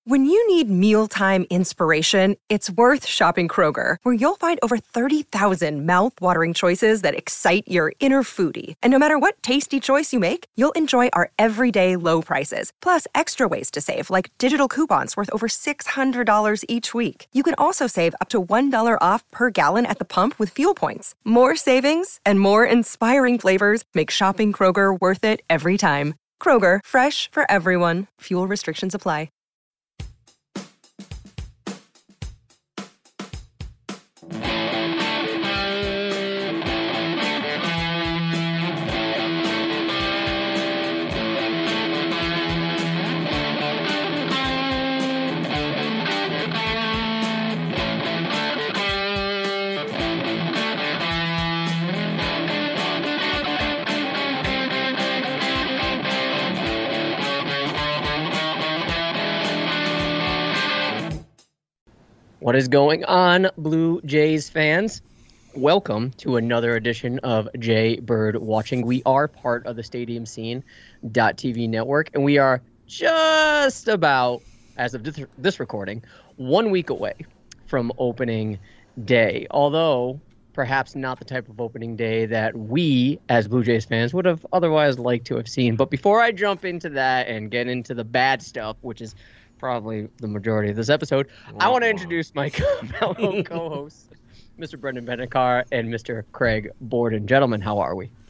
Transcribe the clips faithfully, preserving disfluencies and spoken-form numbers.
When you need mealtime inspiration, it's worth shopping Kroger, where you'll find over thirty thousand mouth-watering choices that excite your inner foodie. And no matter what tasty choice you make, you'll enjoy our everyday low prices, plus extra ways to save, like digital coupons worth over six hundred dollars each week. You can also save up to one dollar off per gallon at the pump with fuel points. More savings and more inspiring flavors make shopping Kroger worth it every time. Kroger, fresh for everyone. Fuel restrictions apply. What is going on, Blue Jays fans? Welcome to another edition of Jay Bird Watching. We are part of the Stadium Scene T V network, and we are just about, as of this, this recording, one week away from opening day. Although, perhaps not the type of opening day that we, as Blue Jays fans, would have otherwise liked to have seen. But before I jump into that and get into the bad stuff, which is probably the majority of this episode, wow. I want to introduce my fellow co-hosts, Mister Brendan Benekar and Mister Craig Borden. Gentlemen, how are we?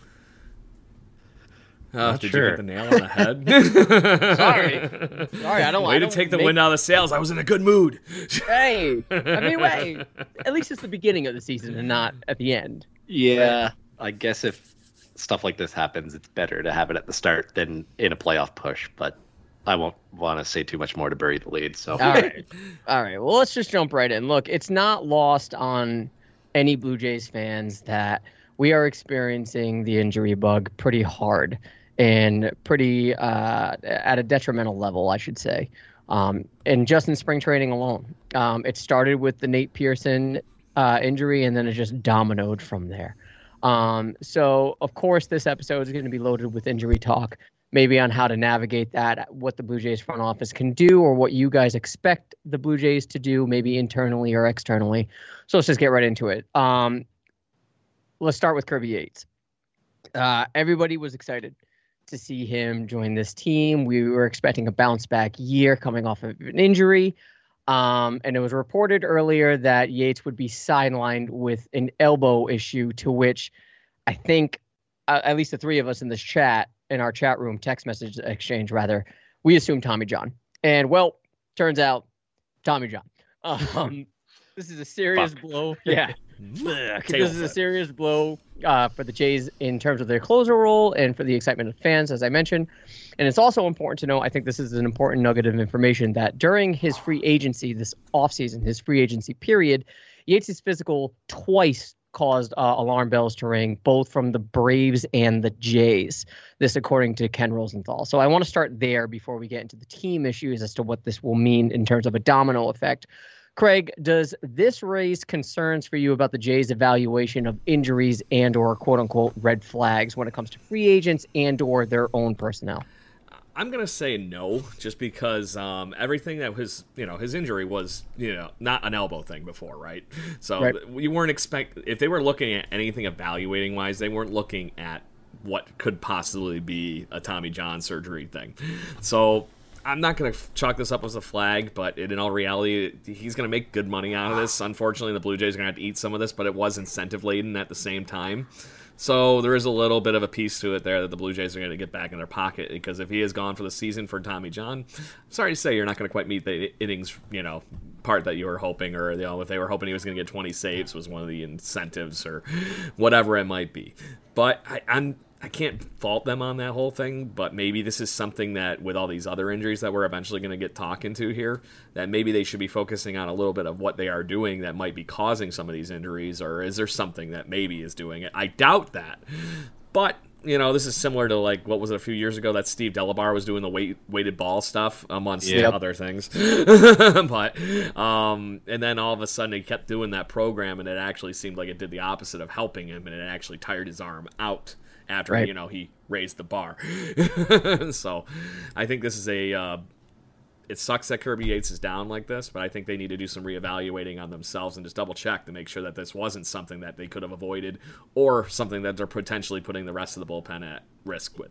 Uh, did sure. you hit the nail on the head? Sorry. Sorry, I don't Way I to don't take the make... wind out of the sails. I was in a good mood. Hey, I mean, wait. At least it's the beginning of the season and not at the end. Yeah, right? I guess if stuff like this happens, it's better to have it at the start than in a playoff push, but I won't want to say too much more to bury the lead. So, all right, all right. Well, let's just jump right in. Look, it's not lost on any Blue Jays fans that we are experiencing the injury bug pretty hard and pretty uh, at a detrimental level, I should say. Um, and just in spring training alone, um, it started with the Nate Pearson uh, injury, and then it just dominoed from there. Um, so, of course, this episode is going to be loaded with injury talk. Maybe on how to navigate that, what the Blue Jays front office can do, or what you guys expect the Blue Jays to do, maybe internally or externally. So let's just get right into it. Um, let's start with Kirby Yates. Uh, everybody was excited to see him join this team. We were expecting a bounce back year coming off of an injury. Um, and it was reported earlier that Yates would be sidelined with an elbow issue, to which I think uh, at least the three of us in this chat, in our chat room, text message exchange, rather, we assumed Tommy John. And, well, turns out Tommy John. Um, this is a serious Fuck. blow. Yeah. This is a serious blow uh, for the Jays in terms of their closer role and for the excitement of fans, as I mentioned. And it's also important to know, I think this is an important nugget of information, that during his free agency, this offseason, his free agency period, Yates' physical twice caused uh, alarm bells to ring, both from the Braves and the Jays. This according to Ken Rosenthal. So I want to start there before we get into the team issues as to what this will mean in terms of a domino effect. Craig, does this raise concerns for you about the Jays' evaluation of injuries and or quote-unquote red flags when it comes to free agents and or their own personnel? I'm going to say no, just because um, everything that was, you know, his injury was, you know, not an elbow thing before, right? So right. you weren't expect if they were looking at anything evaluating wise, they weren't looking at what could possibly be a Tommy John surgery thing. So I'm not going to chalk this up as a flag, but in all reality, he's going to make good money out of this. Unfortunately, the Blue Jays are going to have to eat some of this, but it was incentive laden at the same time. So there is a little bit of a piece to it there that the Blue Jays are going to get back in their pocket, because if he is gone for the season for Tommy John, I'm sorry to say you're not going to quite meet the innings, you know, part that you were hoping, or, you know, if they were hoping he was going to get twenty saves was one of the incentives or whatever it might be. But I, I'm I can't fault them on that whole thing, but maybe this is something that, with all these other injuries that we're eventually going to get talking to here, that maybe they should be focusing on a little bit of what they are doing that might be causing some of these injuries, or is there something that maybe is doing it? I doubt that. But, you know, this is similar to, like, what was it a few years ago that Steve Delabar was doing the weight, weighted ball stuff, amongst yep. other things. but, um, and then all of a sudden he kept doing that program, and it actually seemed like it did the opposite of helping him, and it actually tired his arm out after, right. you know, he raised the bar. So I think this is a uh, it sucks that Kirby Yates is down like this, but I think they need to do some reevaluating on themselves and just double check to make sure that this wasn't something that they could have avoided or something that they're potentially putting the rest of the bullpen at risk with.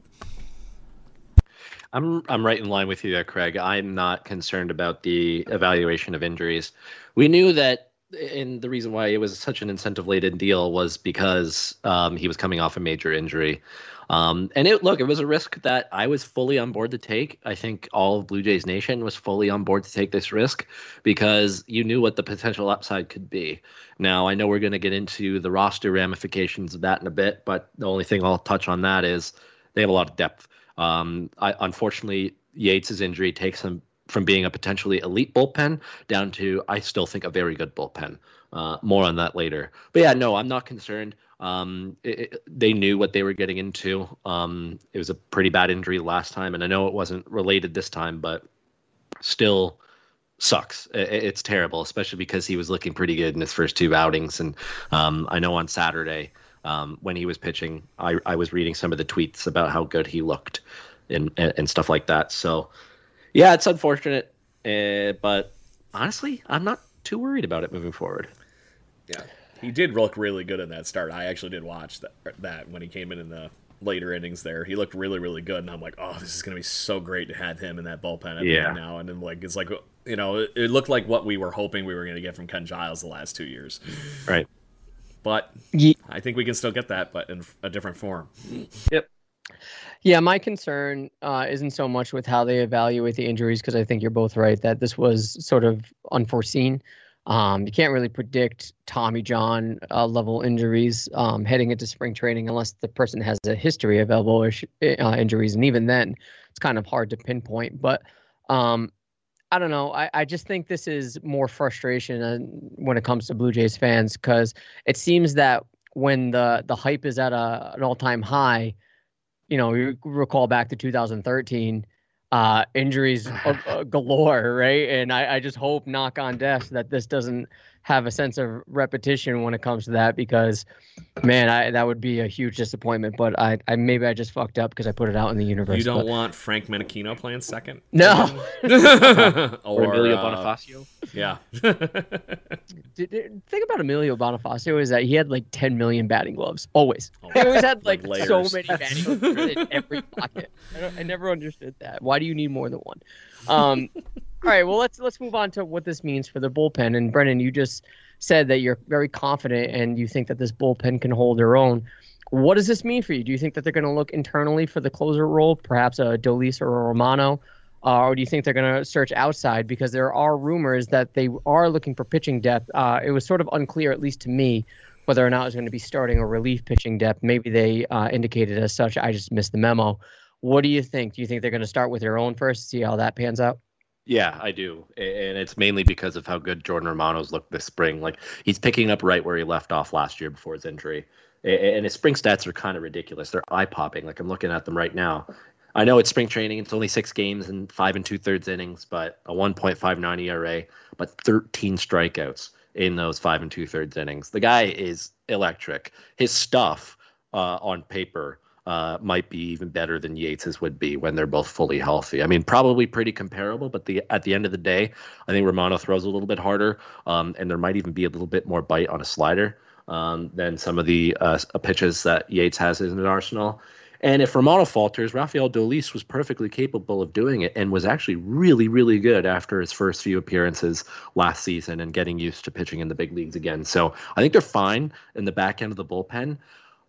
I'm I'm right in line with you there, Craig. I'm not concerned about the evaluation of injuries. We knew that, and the reason why it was such an incentive-laden deal was because um, he was coming off a major injury. Um, and it look, it was a risk that I was fully on board to take. I think all of Blue Jays Nation was fully on board to take this risk because you knew what the potential upside could be. Now, I know we're going to get into the roster ramifications of that in a bit, but the only thing I'll touch on that is they have a lot of depth. Um, I, unfortunately, Yates' injury takes him from being a potentially elite bullpen down to, I still think, a very good bullpen. Uh, more on that later. But yeah, no, I'm not concerned. Um, it, it, they knew what they were getting into. Um, it was a pretty bad injury last time, and I know it wasn't related this time, but still sucks. It, it's terrible, especially because he was looking pretty good in his first two outings. And um, I know on Saturday um, when he was pitching, I, I was reading some of the tweets about how good he looked and, and, and stuff like that. So yeah, it's unfortunate, uh, but honestly, I'm not too worried about it moving forward. Yeah, he did look really good in that start. I actually did watch that, that when he came in in the later innings there. He looked really, really good, and I'm like, oh, this is going to be so great to have him in that bullpen at yeah. the end now. And then, like, it's like, you know, it, it looked like what we were hoping we were going to get from Ken Giles the last two years. Right. But Ye- I think we can still get that, but in a different form. Yep. Yeah, my concern uh, isn't so much with how they evaluate the injuries, because I think you're both right that this was sort of unforeseen. Um, you can't really predict Tommy John uh, level injuries um, heading into spring training unless the person has a history of elbow ish, uh, injuries. And even then, it's kind of hard to pinpoint. But um, I don't know. I, I just think this is more frustration uh, when it comes to Blue Jays fans, because it seems that when the, the hype is at a, an all-time high, you know, you recall back to two thousand thirteen, uh, injuries uh, galore, right? And I, I just hope, knock on death, that this doesn't have a sense of repetition when it comes to that, because, man, I that would be a huge disappointment. But I, I maybe I just fucked up because I put it out in the universe. You don't but... want Frank Menachino playing second? No. or, or Emilio uh, Bonifacio? Yeah. Did, did, think about Emilio Bonifacio is that he had like ten million batting gloves. Always. Oh, he always had like, like so many batting gloves in every pocket. I, don't, I never understood that. Why do you need more than one? Um, all right, well, let's let's move on to what this means for the bullpen. And Brennan, you just said that you're very confident and you think that this bullpen can hold their own. What does this mean for you? Do you think that they're going to look internally for the closer role, perhaps a Dolis or a Romano? Uh, or do you think they're going to search outside? Because there are rumors that they are looking for pitching depth. Uh, it was sort of unclear, at least to me, whether or not it was going to be starting or relief pitching depth. Maybe they uh, indicated as such. I just missed the memo. What do you think? Do you think they're going to start with their own first, see how that pans out? Yeah, I do. And it's mainly because of how good Jordan Romano's looked this spring. Like, he's picking up right where he left off last year before his injury. And his spring stats are kind of ridiculous. They're eye-popping. Like, I'm looking at them right now. I know it's spring training. It's only six games and five and two-thirds innings, but a one point five nine E R A, but thirteen strikeouts in those five and two-thirds innings. The guy is electric. His stuff uh, on paper uh, might be even better than Yates's would be when they're both fully healthy. I mean, probably pretty comparable, but the at the end of the day, I think Romano throws a little bit harder, um, and there might even be a little bit more bite on a slider um, than some of the uh, pitches that Yates has in his arsenal. And if Romano falters, Rafael Dolis was perfectly capable of doing it and was actually really, really good after his first few appearances last season and getting used to pitching in the big leagues again. So I think they're fine in the back end of the bullpen.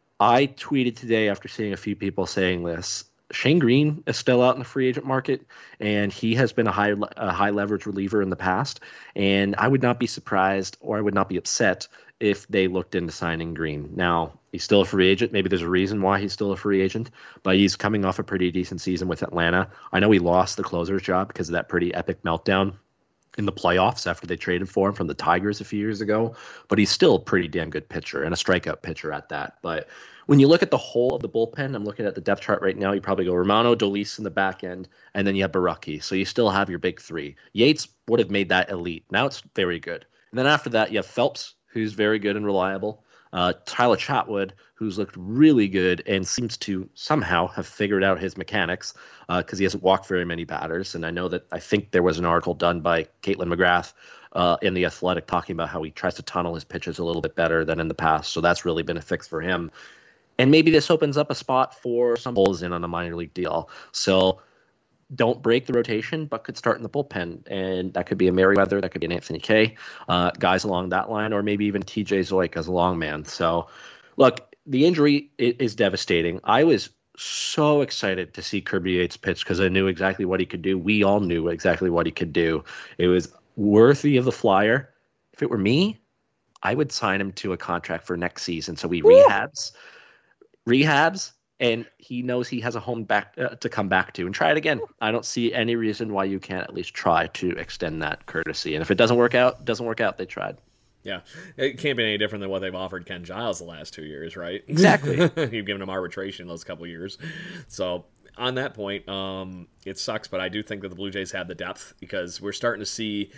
I tweeted today after seeing a few people saying this. Shane Green is still out in the free agent market, and he has been a high a high leverage reliever in the past. And I would not be surprised, or I would not be upset if they looked into signing Green. Now, he's still a free agent. Maybe there's a reason why he's still a free agent, but he's coming off a pretty decent season with Atlanta. I know he lost the closer's job because of that pretty epic meltdown in the playoffs after they traded for him from the Tigers a few years ago, but he's still a pretty damn good pitcher and a strikeout pitcher at that. But when you look at the whole of the bullpen, I'm looking at the depth chart right now, you probably go Romano, Dolis in the back end, and then you have Baraki. So you still have your big three. Yates would have made that elite. Now it's very good. And then after that, you have Phelps, who's very good and reliable. Uh, Tyler Chatwood, who's looked really good and seems to somehow have figured out his mechanics because uh, he hasn't walked very many batters. And I know that I think there was an article done by Caitlin McGrath uh, in The Athletic talking about how he tries to tunnel his pitches a little bit better than in the past. So that's really been a fix for him. And maybe this opens up a spot for some holes in on a minor league deal. So don't break the rotation, but could start in the bullpen. And that could be a Merriweather, that could be an Anthony Kay, uh, guys along that line, or maybe even T J Zeuch as a long man. So, look, the injury is devastating. I was so excited to see Kirby Yates pitch because I knew exactly what he could do. We all knew exactly what he could do. It was worthy of the flyer. If it were me, I would sign him to a contract for next season. So he Woo! rehabs, rehabs, and he knows he has a home back uh, to come back to and try it again. I don't see any reason why you can't at least try to extend that courtesy. And if it doesn't work out, it doesn't work out. They tried. Yeah, it can't be any different than what they've offered Ken Giles the last two years, right? Exactly. You've given him arbitration those couple of years. So on that point, um, it sucks, but I do think that the Blue Jays have the depth because we're starting to see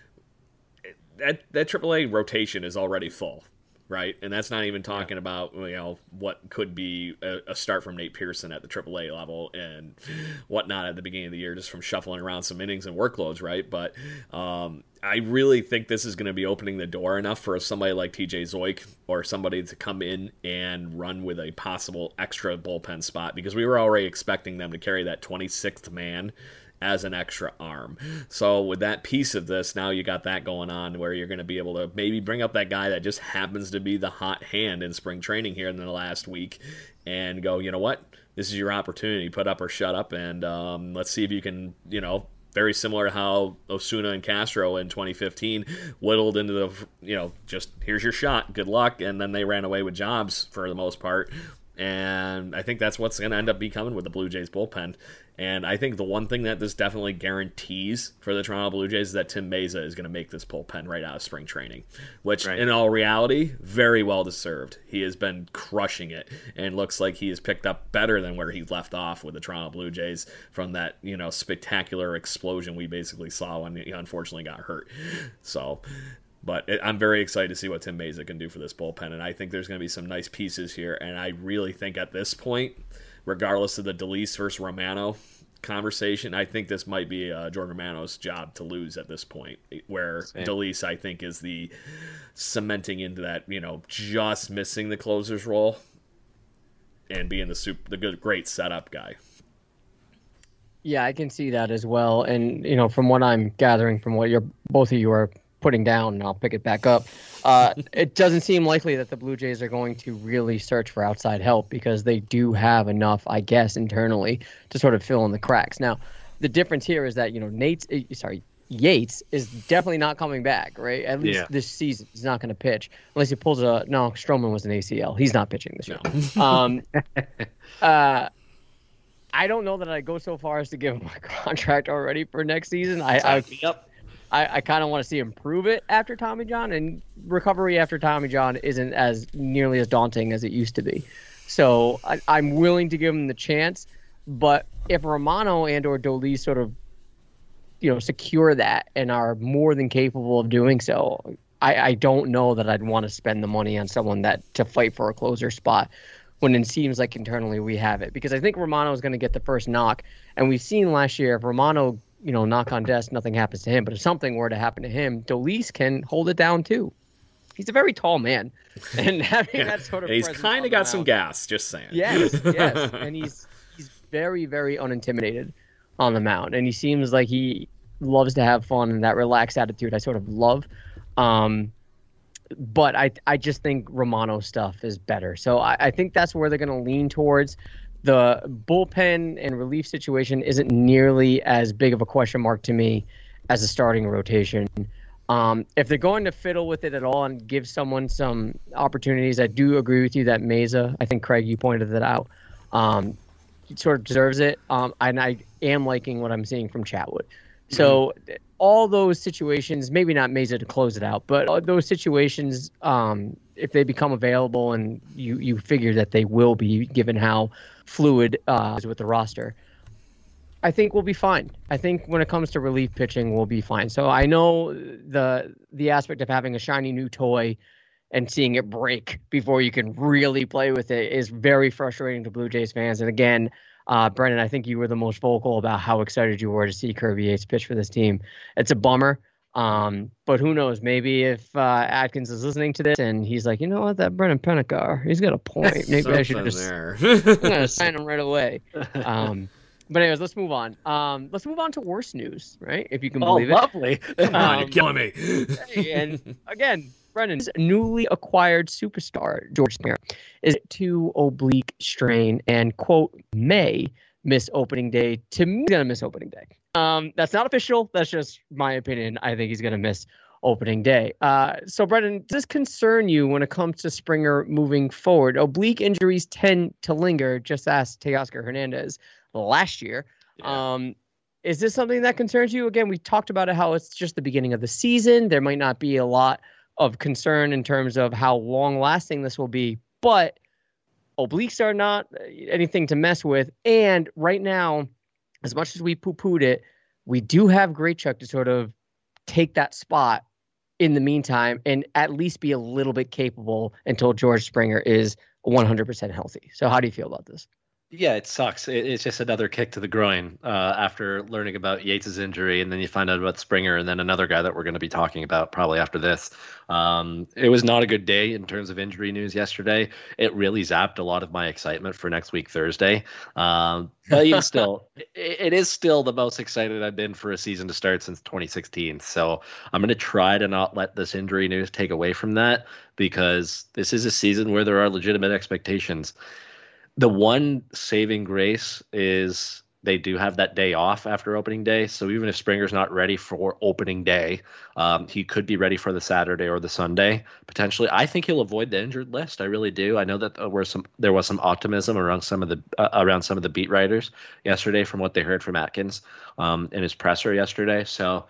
that that triple A rotation is already full. Right, and that's not even talking yeah. about you know what could be a, a start from Nate Pearson at the triple A level and whatnot at the beginning of the year, just from shuffling around some innings and workloads, right? But um, I really think this is going to be opening the door enough for somebody like T J Zeuch or somebody to come in and run with a possible extra bullpen spot because we were already expecting them to carry that twenty-sixth man as an extra arm. So with that piece of this, now you got that going on where you're going to be able to maybe bring up that guy that just happens to be the hot hand in spring training here in the last week and go, you know what, this is your opportunity, put up or shut up, and um, let's see if you can, you know, very similar to how Osuna and Castro in twenty fifteen whittled into the, you know, just here's your shot, good luck, and then they ran away with jobs for the most part. And I think that's what's going to end up becoming with the Blue Jays bullpen. And I think the one thing that this definitely guarantees for the Toronto Blue Jays is that Tim Meza is going to make this bullpen right out of spring training, which right. in all reality, very well deserved. He has been crushing it and looks like he has picked up better than where he left off with the Toronto Blue Jays from that, you know, spectacular explosion we basically saw when he unfortunately got hurt. So... But it, I'm very excited to see what Tim Meza can do for this bullpen, and I think there's going to be some nice pieces here. And I really think at this point, regardless of the DeLeese versus Romano conversation, I think this might be uh, Jordan Romano's job to lose at this point, where Same. DeLeese, I think, is the cementing into that, you know, just missing the closer's role and being the super, the good, great setup guy. Yeah, I can see that as well. And, you know, from what I'm gathering from what you're both of you are putting down, and I'll pick it back up, uh, it doesn't seem likely that the Blue Jays are going to really search for outside help because they do have enough, I guess, internally to sort of fill in the cracks. Now, the difference here is that, you know, Nate's, sorry, Yates is definitely not coming back, right? At least yeah. this season. He's not going to pitch unless he pulls a, no, Stroman was an A C L. He's not pitching this year. No. um, uh, I don't know that I'd go so far as to give him a contract already for next season. I, I yep. I, I kind of want to see him prove it after Tommy John, and recovery after Tommy John isn't as nearly as daunting as it used to be. So I, I'm willing to give him the chance, but if Romano and or DeLeese sort of, you know, secure that and are more than capable of doing so, I, I don't know that I'd want to spend the money on someone that to fight for a closer spot when it seems like internally we have it. Because I think Romano is going to get the first knock, and we've seen last year if Romano, you know, knock on desk, nothing happens to him. But if something were to happen to him, DeLeese can hold it down too. He's a very tall man, and having yeah. that sort of and he's kind of got some gas. Just saying. Yes, yes, and he's he's very very unintimidated on the mound, and he seems like he loves to have fun and that relaxed attitude I sort of love. Um, but I I just think Romano stuff is better, so I, I think that's where they're going to lean towards. The bullpen and relief situation isn't nearly as big of a question mark to me as a starting rotation. Um, if they're going to fiddle with it at all and give someone some opportunities, I do agree with you that Meza, I think, Craig, you pointed that out, um, he sort of deserves it. Um, and I am liking what I'm seeing from Chatwood. So mm-hmm. all those situations, maybe not Meza to close it out, but all those situations, um, if they become available and you, you figure that they will be given how fluid uh, is with the roster, I think we'll be fine. I think when it comes to relief pitching, we'll be fine. So I know the the aspect of having a shiny new toy and seeing it break before you can really play with it is very frustrating to Blue Jays fans. And again, uh, Brendan, I think you were the most vocal about how excited you were to see Kirby Yates pitch for this team. It's a bummer. Um, but who knows? Maybe if uh, Atkins is listening to this and he's like, you know what, that Brendan Pennicar, he's got a point. Maybe I should just there. I'm gonna sign him right away. Um, but anyways, let's move on. Um, let's move on to worse news, right? If you can Oh, believe it. lovely. Come on, Um, you're killing me. Hey, and again, Brendan's newly acquired superstar, George Springer, is too oblique strain and, quote, may miss opening day. To me, he's going to miss opening day. Um, that's not official. That's just my opinion. I think he's going to miss opening day. Uh, so, Brendan, does this concern you when it comes to Springer moving forward? Oblique injuries tend to linger. Just ask Teoscar Hernandez last year. Yeah. Um, is this something that concerns you? Again, we talked about it, how it's just the beginning of the season. There might not be a lot of concern in terms of how long lasting this will be, but obliques are not anything to mess with. And right now, as much as we poo-pooed it, we do have Grichuk to sort of take that spot in the meantime and at least be a little bit capable until George Springer is one hundred percent healthy. So how do you feel about this? Yeah, it sucks. It, it's just another kick to the groin uh, after learning about Yates' injury, and then you find out about Springer, and then another guy that we're going to be talking about probably after this. Um, it was not a good day in terms of injury news yesterday. It really zapped a lot of my excitement for next week, Thursday. Um, but even still, it, it is still the most excited I've been for a season to start since twenty sixteen. So I'm going to try to not let this injury news take away from that, because this is a season where there are legitimate expectations. The one saving grace is they do have that day off after opening day. So even if Springer's not ready for opening day, um, he could be ready for the Saturday or the Sunday, potentially. I think he'll avoid the injured list. I really do. I know that there was some, there was some optimism around some of the uh, around some of the beat writers yesterday from what they heard from Atkins um, in his presser yesterday. So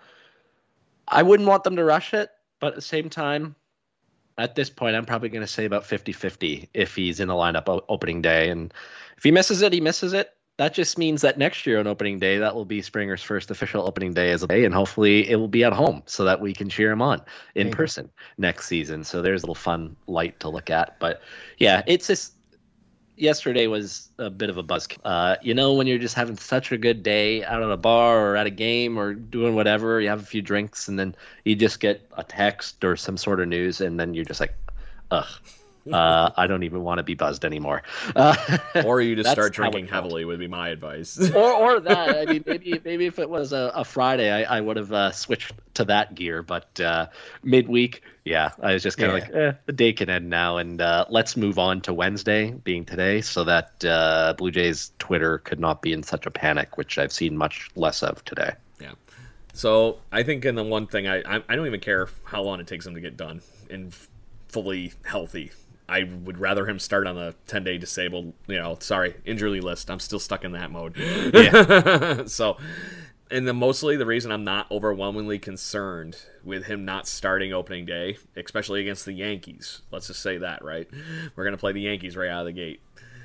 I wouldn't want them to rush it, but at the same time, at this point, I'm probably going to say about fifty-fifty if he's in the lineup o- opening day. And if he misses it, he misses it. That just means that next year on opening day, that will be Springer's first official opening day as a day. And hopefully it will be at home so that we can cheer him on in Maybe. person next season. So there's a little fun light to look at. But yeah, it's just yesterday was a bit of a buzz. Uh, you know, when you're just having such a good day out at a bar or at a game or doing whatever, you have a few drinks and then you just get a text or some sort of news and then you're just like, ugh, uh, I don't even want to be buzzed anymore. Uh, Or you just that's start how it drinking felt. heavily would be my advice. or or that. I mean, maybe maybe if it was a, a Friday, I, I would have uh, switched to that gear. But uh, midweek, yeah, I was just kind of Yeah. like, eh, the day can end now, and uh, let's move on to Wednesday, being today, so that uh, Blue Jays Twitter could not be in such a panic, which I've seen much less of today. Yeah. So I think in the one thing, I, I I don't even care how long it takes him to get done and f- fully healthy. I would rather him start on the ten-day disabled, you know, sorry, injury list. I'm still stuck in that mode. Yeah. So, and the mostly the reason I'm not overwhelmingly concerned with him not starting opening day, especially against the Yankees. Let's just say that, right? We're going to play the Yankees right out of the gate.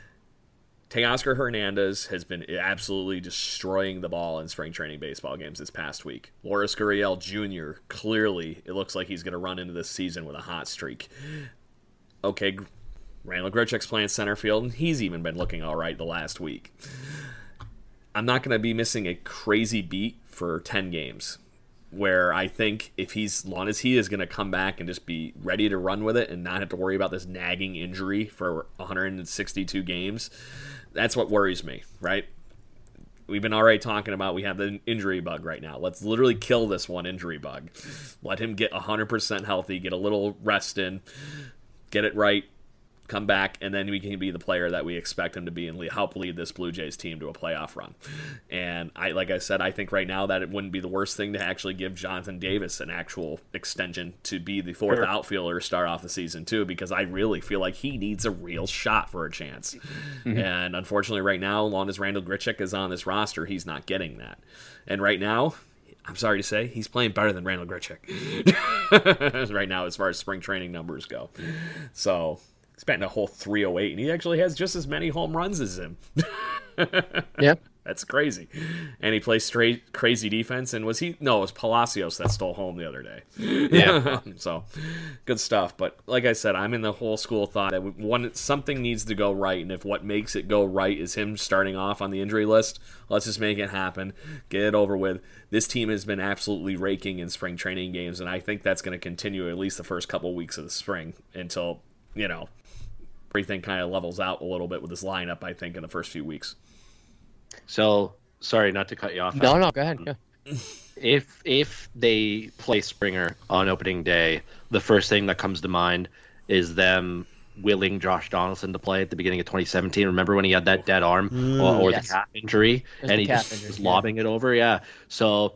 Teoscar Hernandez has been absolutely destroying the ball in spring training baseball games this past week. Loris Gurriel Junior, clearly, it looks like he's going to run into this season with a hot streak. Okay, Randall Grichuk's playing center field, and he's even been looking all right the last week. I'm not going to be missing a crazy beat for ten games, where I think if he's, as long as he is going to come back and just be ready to run with it and not have to worry about this nagging injury for one hundred sixty-two games, that's what worries me, right? We've been already talking about we have the injury bug right now. Let's literally kill this one injury bug. Let him get one hundred percent healthy, get a little rest in, get it right, come back, and then we can be the player that we expect him to be and help lead this Blue Jays team to a playoff run. And I, like I said, I think right now that it wouldn't be the worst thing to actually give Jonathan Davis an actual extension to be the fourth Sure. outfielder to start off the season too, because I really feel like he needs a real shot for a chance. Mm-hmm. And unfortunately right now, as long as Randall Grichuk is on this roster, he's not getting that. And right now, I'm sorry to say, he's playing better than Randall Grichuk right now as far as spring training numbers go. So he's batting a whole three oh eight, and he actually has just as many home runs as him. Yeah. That's crazy. And he plays straight crazy defense. And was he? No, it was Palacios that stole home the other day. Yeah. So good stuff. But like I said, I'm in the whole school of thought that one something needs to go right. And if what makes it go right is him starting off on the injury list, let's just make it happen. Get it over with. This team has been absolutely raking in spring training games. And I think that's going to continue at least the first couple weeks of the spring until, you know, everything kind of levels out a little bit with this lineup, I think, in the first few weeks. So, sorry, not to cut you off. No, no, go ahead. Yeah. If if they play Springer on opening day, the first thing that comes to mind is them willing Josh Donaldson to play at the beginning of twenty seventeen. Remember when he had that dead arm mm, or, or yes. the calf injury, and he just injury, was lobbing yeah. it over? Yeah. So,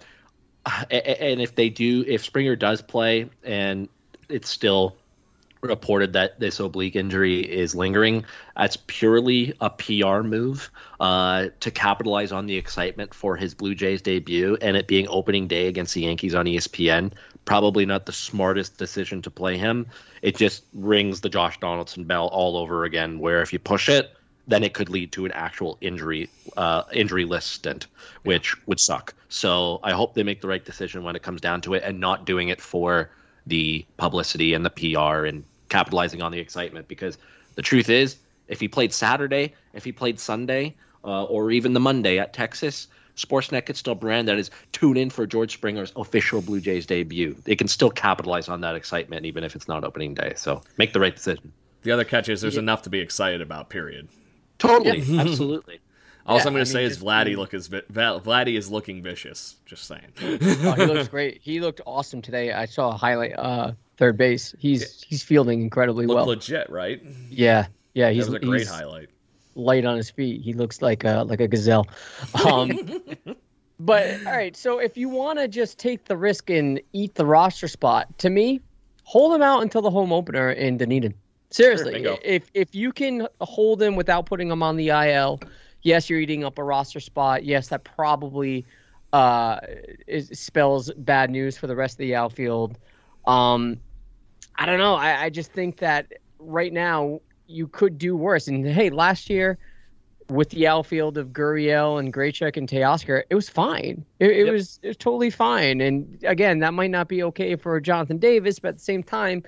and if they do, if Springer does play, and it's still reported that this oblique injury is lingering, that's purely a P R move uh, to capitalize on the excitement for his Blue Jays debut and it being opening day against the Yankees on E S P N. Probably not the smartest decision to play him. It just rings the Josh Donaldson bell all over again, where if you push it, then it could lead to an actual injury uh, injury list stint, which would suck. So I hope they make the right decision when it comes down to it and not doing it for the publicity and the P R and capitalizing on the excitement, because the truth is, if he played Saturday, if he played Sunday, uh, or even the Monday at Texas, Sportsnet could still brand that as tune in for George Springer's official Blue Jays debut. They can still capitalize on that excitement even if it's not opening day. So make the right decision. The other catch is there's yeah. enough to be excited about, period. Totally. Yeah. Absolutely. All yeah, I'm going to say mean, is Vladdy look is Vladdy is looking vicious. Just saying. Oh, he looks great. He looked awesome today. I saw a highlight. Uh, third base. He's yeah. he's fielding incredibly Looked well. Legit, right? Yeah, yeah. He's that was a great he's highlight. Light on his feet. He looks like a like a gazelle. Um, but all right. So if you want to just take the risk and eat the roster spot, to me, hold him out until the home opener in Dunedin. Seriously, sure, if if you can hold him without putting him on the I L. Yes, you're eating up a roster spot. Yes, that probably uh, is, spells bad news for the rest of the outfield. Um, I don't know. I, I just think that right now you could do worse. And, hey, last year with the outfield of Gurriel and Graycheck and Teoscar, it was fine. It, it, yep. was, it was totally fine. And, again, that might not be okay for Jonathan Davis, but at the same time,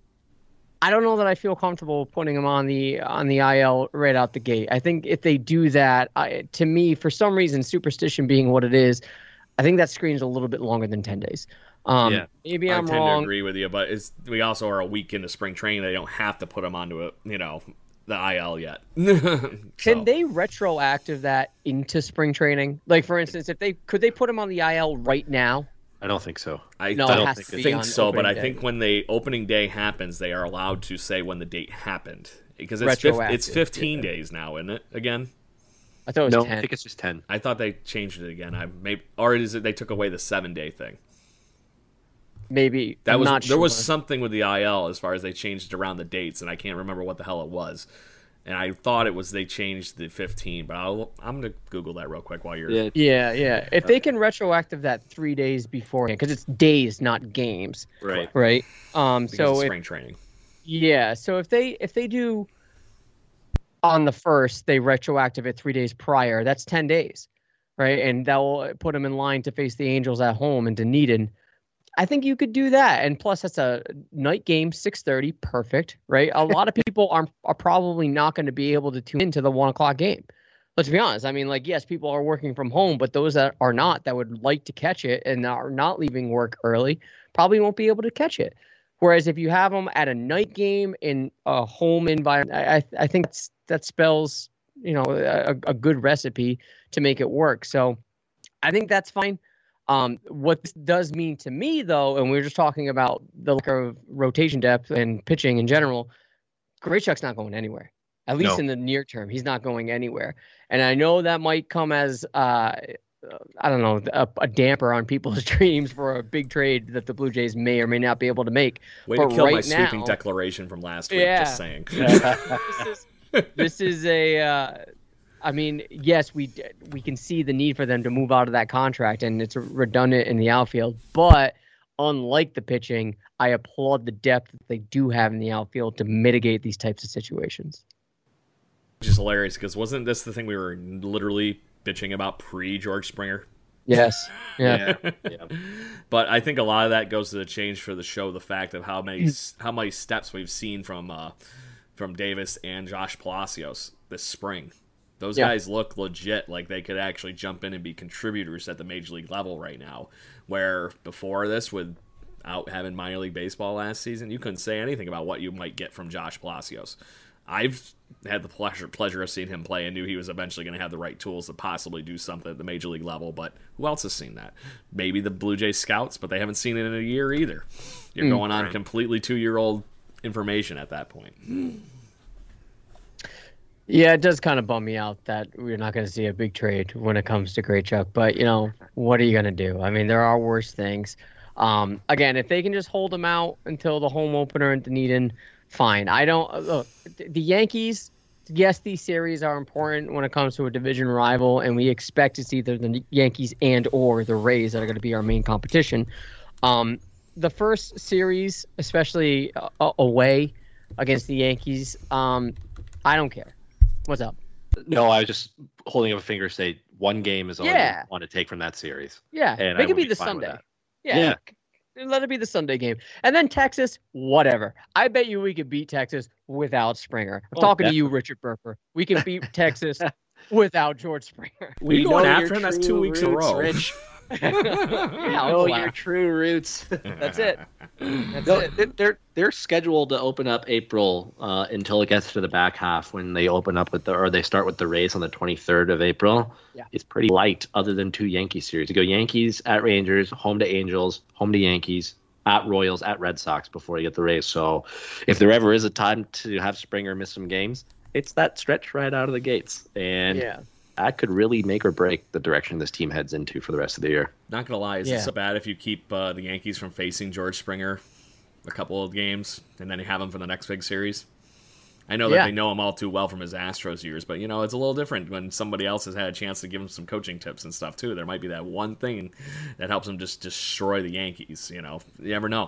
I don't know that I feel comfortable putting him on the on the I L right out the gate. I think if they do that, I, to me, for some reason, superstition being what it is, I think that screens a little bit longer than ten days. Um, yeah, maybe I I'm tend wrong. to agree with you, but it's, we also are a week into spring training. They don't have to put him onto a, you know, the I L yet. so. Can they retroactive that into spring training? Like, for instance, if they could they put him on the I L right now? I don't think so. I no, don't it has think, to think so, but day. I think when the opening day happens, they are allowed to say when the date happened, because it's fif- it's fifteen yeah. days now, isn't it? Again, I thought it was no, ten. I think it's just ten. I thought they changed it again. I maybe, or is it they took away the seven day thing? Maybe that I'm was not there sure. was something with the I L as far as they changed around the dates, and I can't remember what the hell it was. And I thought it was they changed the fifteen, but I'll, I'm going to Google that real quick while you're... Yeah, yeah. yeah. If they can retroactive that three days beforehand, because it's days, not games. Right. Right? Um, because so of if, spring training. Yeah, so if they if they do on the first, they retroactive it three days prior, that's ten days, right? And that will put them in line to face the Angels at home in Dunedin. I think you could do that. And plus, that's a night game, six thirty, perfect, right? A lot of people are, are probably not going to be able to tune into the one o'clock game. Let's be honest. I mean, like, yes, people are working from home, but those that are not, that would like to catch it and are not leaving work early, probably won't be able to catch it. Whereas if you have them at a night game in a home environment, I, I think that's, that spells, you know, a, a good recipe to make it work. So I think that's fine. Um, what this does mean to me, though, and we were just talking about the lack of rotation depth and pitching in general, Graychuck's not going anywhere, at least no. in the near term. He's not going anywhere. And I know that might come as, uh, I don't know, a, a damper on people's dreams for a big trade that the Blue Jays may or may not be able to make. Way but to kill right my sweeping now, declaration from last week, yeah. just saying. this, is, this is a... Uh, I mean, yes, we we can see the need for them to move out of that contract, and it's redundant in the outfield. But unlike the pitching, I applaud the depth that they do have in the outfield to mitigate these types of situations. Which is hilarious, because wasn't this the thing we were literally bitching about pre-George Springer. Yes. Yeah. Yeah. yeah. But I think a lot of that goes to the change for the show, the fact of how many how many steps we've seen from uh, from Davis and Josh Palacios this spring. Those Yeah. guys look legit, like they could actually jump in and be contributors at the major league level right now. Where before this, without having minor league baseball last season, you couldn't say anything about what you might get from Josh Palacios. I've had the pleasure pleasure of seeing him play and knew he was eventually going to have the right tools to possibly do something at the major league level, but who else has seen that? Maybe the Blue Jays scouts, but they haven't seen it in a year either. You're Mm, going on right. completely two-year-old information at that point. Yeah, it does kind of bum me out that we're not going to see a big trade when it comes to Graychuk. But, you know, what are you going to do? I mean, there are worse things. Um, again, if they can just hold him out until the home opener in Dunedin, fine. I don't look. The Yankees, yes, these series are important when it comes to a division rival, and we expect to see either the Yankees and or the Rays that are going to be our main competition. Um, the first series, especially uh, away against the Yankees, um, I don't care. What's up? No, I was just holding up a finger, say one game is all Yeah. you want to take from that series. Yeah, And I make it would be be the fine with Sunday. that. Yeah. Let it be the Sunday game. And then Texas, whatever. I bet you we could beat Texas without Springer. I'm Oh, talking to you, Richard Burper. We can beat Texas without George Springer. We going know after your him? That's true two weeks in a roots, row. Rich. yeah, know I'll your laugh. true roots. That's it. That's No, it. they- they're they're scheduled to open up April uh, until it gets to the back half when they open up with the or they start with the Rays on the twenty-third of April. Yeah. It's pretty light, other than two Yankee series. You go Yankees at Rangers, home to Angels, home to Yankees, at Royals, at Red Sox before you get the Rays. So if there ever is a time to have Springer miss some games, it's that stretch right out of the gates, and Yeah. that could really make or break the direction this team heads into for the rest of the year. Not gonna lie, is Yeah. it so bad if you keep uh, the Yankees from facing George Springer a couple of games and then you have him for the next big series? I know that Yeah. they know him all too well from his Astros years, but you know it's a little different when somebody else has had a chance to give him some coaching tips and stuff too. There might be that one thing that helps him just destroy the Yankees. You know, you never know.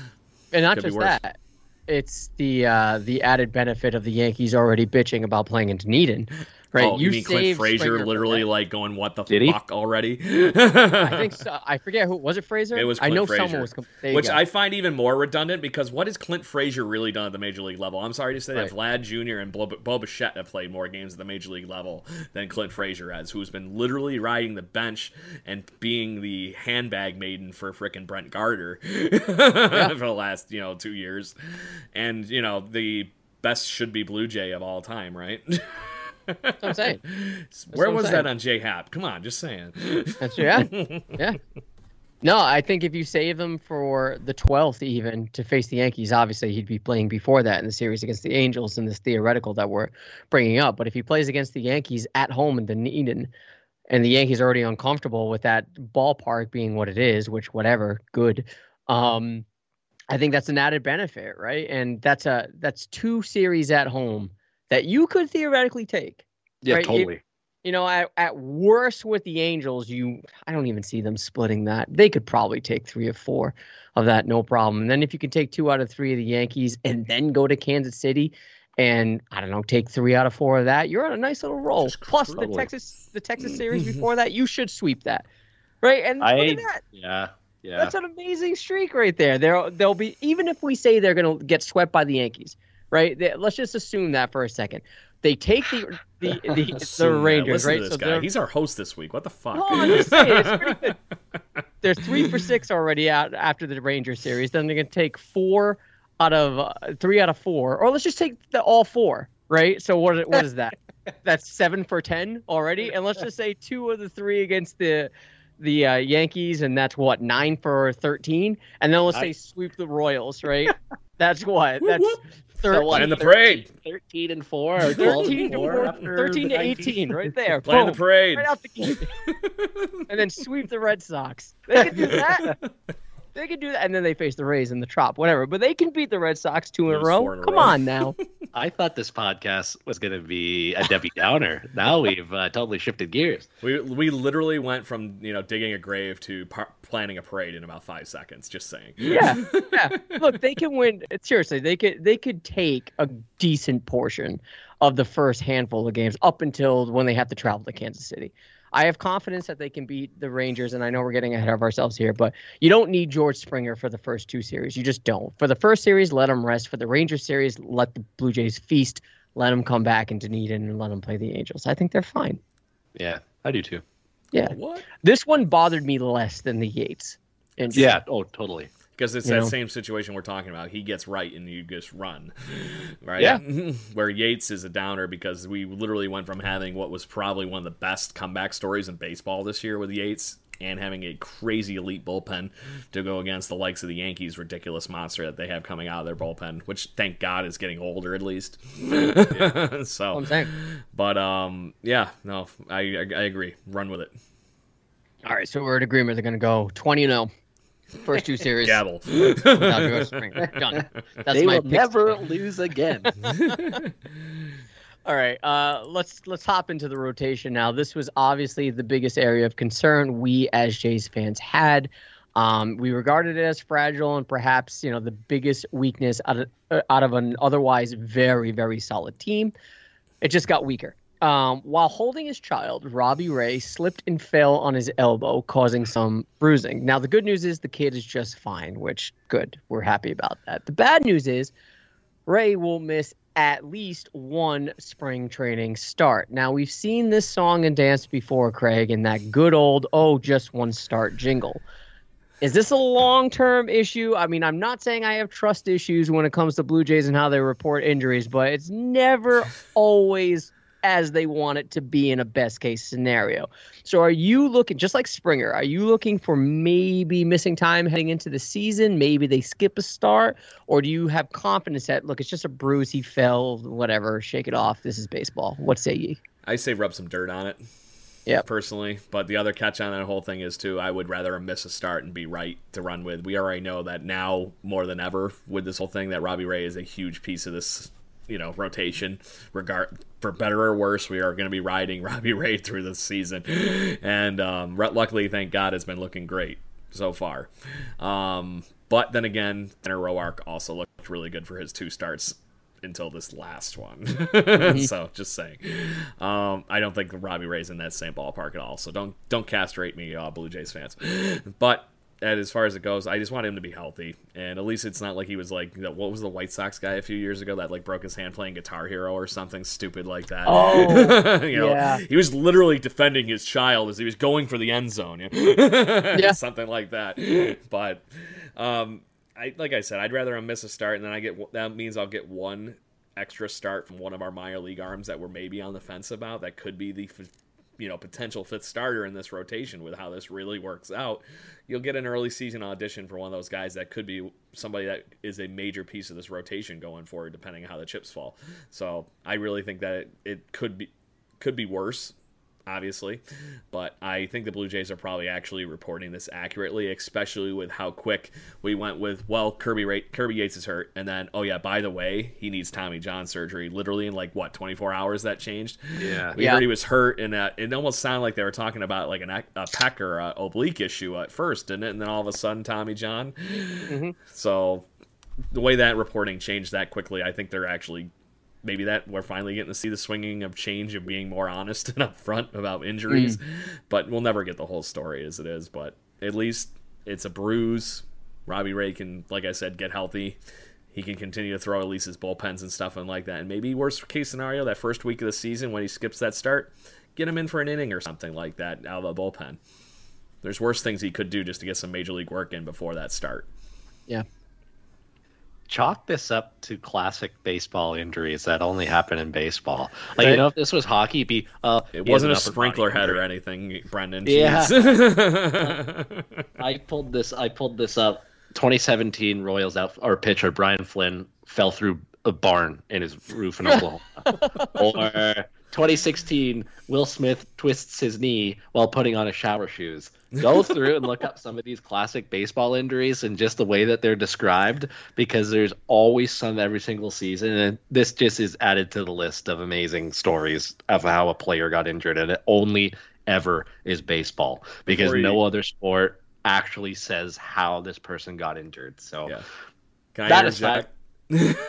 And not Could be just worse. that. It's the uh, the added benefit of the Yankees already bitching about playing in Dunedin. Right? Oh, you, mean Clint saved Frazier Springer from literally that. like going, "What the Did he? fuck already?" I think so. I forget who was it. Frazier. It was I Clint know Frazier. someone was. There you Which go. I find even more redundant because what has Clint Frazier really done at the major league level? I'm sorry to say that Right. Vlad Junior and Bo Bo Bichette have played more games at the major league level than Clint Frazier has, who's been literally riding the bench and being the handbag maiden for frickin' Brent Gardner for the last, you know, two years. And, you know, the best should be Blue Jay of all time, right? That's what I'm saying. Where what I'm was saying. that on J Hap? Come on, just saying. That's yeah, yeah. No, I think if you save him for the twelfth even to face the Yankees, obviously he'd be playing before that in the series against the Angels in this theoretical that we're bringing up. But if he plays against the Yankees at home in Dunedin, and the Yankees are already uncomfortable with that ballpark being what it is, which whatever, good. Um, I think that's an added benefit, right? And that's a that's two series at home that you could theoretically take. Yeah, Right, totally. You know, at, at worst with the Angels, you I don't even see them splitting that. They could probably take three or four of that, no problem. And then if you can take two out of three of the Yankees and then go to Kansas City and, I don't know, take three out of four of that, you're on a nice little roll. Just Plus the totally. Texas the Texas series before that, you should sweep that. Right? And I- look at that. Yeah, yeah. That's an amazing streak right there. There, they'll be even if we say they're going to get swept by the Yankees, right? They, let's just assume that for a second. They take the the the, the Assume that. Rangers, Listen right? to this So guy. they're- He's our host this week. What the fuck? No, I'm just saying it's pretty good. They're three for six already out after the Ranger series. Then they're going to take four out of uh, three out of four, or let's just take the all four, right? So what what is that? That's seven for ten already, and let's just say two of the three against the the uh, Yankees, and that's what nine for thirteen, and then let's say sweep the Royals, right? That's what that's thirteen. what, Plan the parade. thirteen and four or twelve thirteen and to, four four, after thirteen to the eighteen, right there. Plan the Boom. parade. Right out the gate. And then sweep the Red Sox. They can do that. They can do that. And then they face the Rays in the Trop, whatever. But they can beat the Red Sox two in a Lose row. four in a Come row. on now. I thought this podcast was going to be a Debbie Downer. Now we've uh, totally shifted gears. We we literally went from, you know, digging a grave to par- planning a parade in about five seconds. Just saying. Yeah. Yeah. Look, they can win. Seriously, they could they could take a decent portion of the first handful of games up until when they have to travel to Kansas City. I have confidence that they can beat the Rangers, and I know we're getting ahead of ourselves here, but you don't need George Springer for the first two series. You just don't. For the first series, let him rest. For the Rangers series, let the Blue Jays feast. Let them come back into Dunedin and let them play the Angels. I think they're fine. Yeah, I do too. Yeah. What? This one bothered me less than the Yates injury. Yeah. Oh, totally. Because it's You that know? same situation we're talking about. He gets right and you just run, right? Yeah. Where Yates is a downer because we literally went from having what was probably one of the best comeback stories in baseball this year with Yates and having a crazy elite bullpen to go against the likes of the Yankees' ridiculous monster that they have coming out of their bullpen, which thank God is getting older at least. Yeah. So, I'm saying. but um, yeah, no, I, I I agree. Run with it. All right, so we're in agreement. They're going to go twenty and oh. First two series. Gavel. Without George Springer. Done. That's They my will pick. never lose again. All right, uh, let's let's hop into the rotation now. This was obviously the biggest area of concern we as Jays fans had. Um, we regarded it as fragile and perhaps you know the biggest weakness out of uh, out of an otherwise very very solid team. It just got weaker. Um, while holding his child, Robbie Ray slipped and fell on his elbow, causing some bruising. Now, the good news is the kid is just fine, which good. We're happy about that. The bad news is Ray will miss at least one spring training start. Now, we've seen this song and dance before, Craig, in that good old, oh, just one start jingle. Is this a long-term issue? I mean, I'm not saying I have trust issues when it comes to Blue Jays and how they report injuries, but it's never always as they want it to be in a best-case scenario. So are you looking, just like Springer, are you looking for maybe missing time heading into the season? Maybe they skip a start? Or do you have confidence that, look, it's just a bruise, he fell, whatever, shake it off, this is baseball? What say ye? I say rub some dirt on it. Yeah, personally. But the other catch on that whole thing is, too, I would rather miss a start and be right to run with. We already know that now more than ever with this whole thing that Robbie Ray is a huge piece of this, you know, rotation. Regard for better or worse, we are going to be riding Robbie Ray through this season. And um, luckily, thank God, it's been looking great so far. Um, but then again, Tanner Roark also looked really good for his two starts until this last one. So just saying, um, I don't think Robbie Ray's in that same ballpark at all. So don't don't castrate me, uh, Blue Jays fans. But and as far as it goes, I just want him to be healthy, and at least it's not like he was like, what was the White Sox guy a few years ago that like broke his hand playing Guitar Hero or something stupid like that. Oh, you know, yeah. He was literally defending his child as he was going for the end zone, Yeah. something like that. But um, I like I said, I'd rather him miss a start, and then I get that means I'll get one extra start from one of our minor league arms that we're maybe on the fence about. That could be the you know potential fifth starter in this rotation with how this really works out. You'll get an early season audition for one of those guys that could be somebody that is a major piece of this rotation going forward, depending on how the chips fall. So I really think that it, it could be could be worse, obviously, but I think the Blue Jays are probably actually reporting this accurately, especially with how quick we went with, well, Kirby Ray, Kirby Yates is hurt, and then, oh yeah, by the way, he needs Tommy John surgery. Literally in like, what, twenty-four hours that changed? Yeah. We Yeah. heard he was hurt, and uh, it almost sounded like they were talking about like an, a pec or a oblique issue at first, didn't it? And then all of a sudden, Tommy John. Mm-hmm. So the way that reporting changed that quickly, I think they're actually maybe that we're finally getting to see the swinging of change of being more honest and upfront about injuries. Mm. But we'll never get the whole story as it is. But at least it's a bruise. Robbie Ray can, like I said, get healthy. He can continue to throw at least his bullpens and stuff and like that. And maybe worst case scenario, that first week of the season when he skips that start, get him in for an inning or something like that out of the bullpen. There's worse things he could do just to get some major league work in before that start. Yeah. Chalk this up to classic baseball injuries that only happen in baseball. Like, Right. you know, if this was hockey, it'd be uh, It he has wasn't an a upper sprinkler body head or injury. anything, Brendan. Yeah. Jeez. I pulled this. I pulled this up. twenty seventeen Royals out or pitcher Brian Flynn fell through a barn in his roof in Oklahoma. Or twenty sixteen Will Smith twists his knee while putting on his shower shoes. Go through and look up some of these classic baseball injuries and just the way that they're described, because there's always some every single season, and this just is added to the list of amazing stories of how a player got injured, and it only ever is baseball because Before you- no other sport actually says how this person got injured. So Yeah. Can I that interject? aside,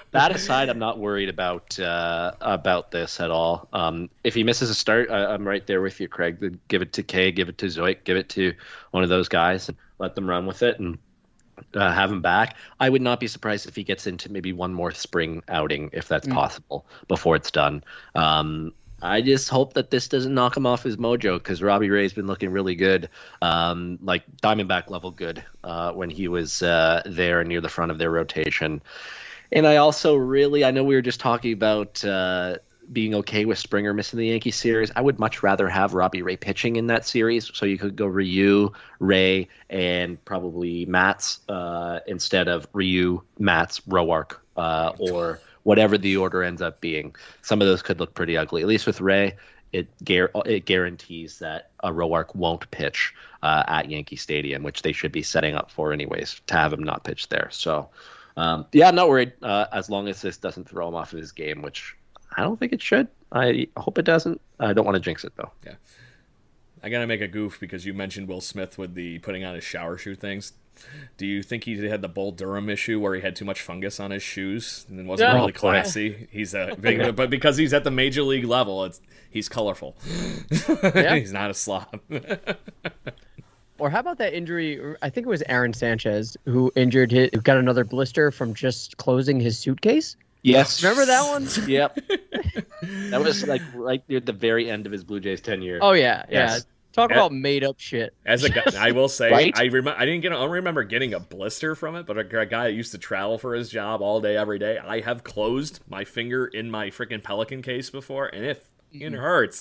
that aside, I'm not worried about uh, about this at all. Um, if he misses a start, I, I'm right there with you, Craig. Give it to Kay, give it to Zoik, give it to one of those guys, and let them run with it and uh, have him back. I would not be surprised if he gets into maybe one more spring outing, if that's mm. possible, before it's done. Um, I just hope that this doesn't knock him off his mojo, because Robbie Ray's been looking really good, um, like Diamondback level good, uh, when he was uh, there near the front of their rotation. And I also really, I know we were just talking about uh, being okay with Springer missing the Yankee series. I would much rather have Robbie Ray pitching in that series, so you could go Ryu, Ray, and probably Mats uh, instead of Ryu, Mats, Roark, uh, or whatever the order ends up being. Some of those could look pretty ugly. At least with Ray, it gar- it guarantees that a Roark won't pitch uh, at Yankee Stadium, which they should be setting up for anyways, to have him not pitch there. So, um, yeah, I'm not worried uh, as long as this doesn't throw him off of his game, which I don't think it should. I hope it doesn't. I don't want to jinx it, though. Yeah. I got to make a goof because you mentioned Will Smith with the putting on his shower shoe things. Do you think he had the Bull Durham issue where he had too much fungus on his shoes and wasn't No. really classy? He's a big, but because he's at the major league level, it's he's colorful. Yeah. He's not a slob. Or how about that injury? I think it was Aaron Sanchez who injured his, who got another blister from just closing his suitcase. Yes. Remember that one? Yep. That was like right near the very end of his Blue Jays tenure. Oh yeah, Yes. yeah. Talk As- about made up shit. As a guy, I will say, Right? I rem- I didn't get, I don't remember getting a blister from it, but a, a guy that used to travel for his job all day, every day, I have closed my finger in my freaking Pelican case before, and it it hurts.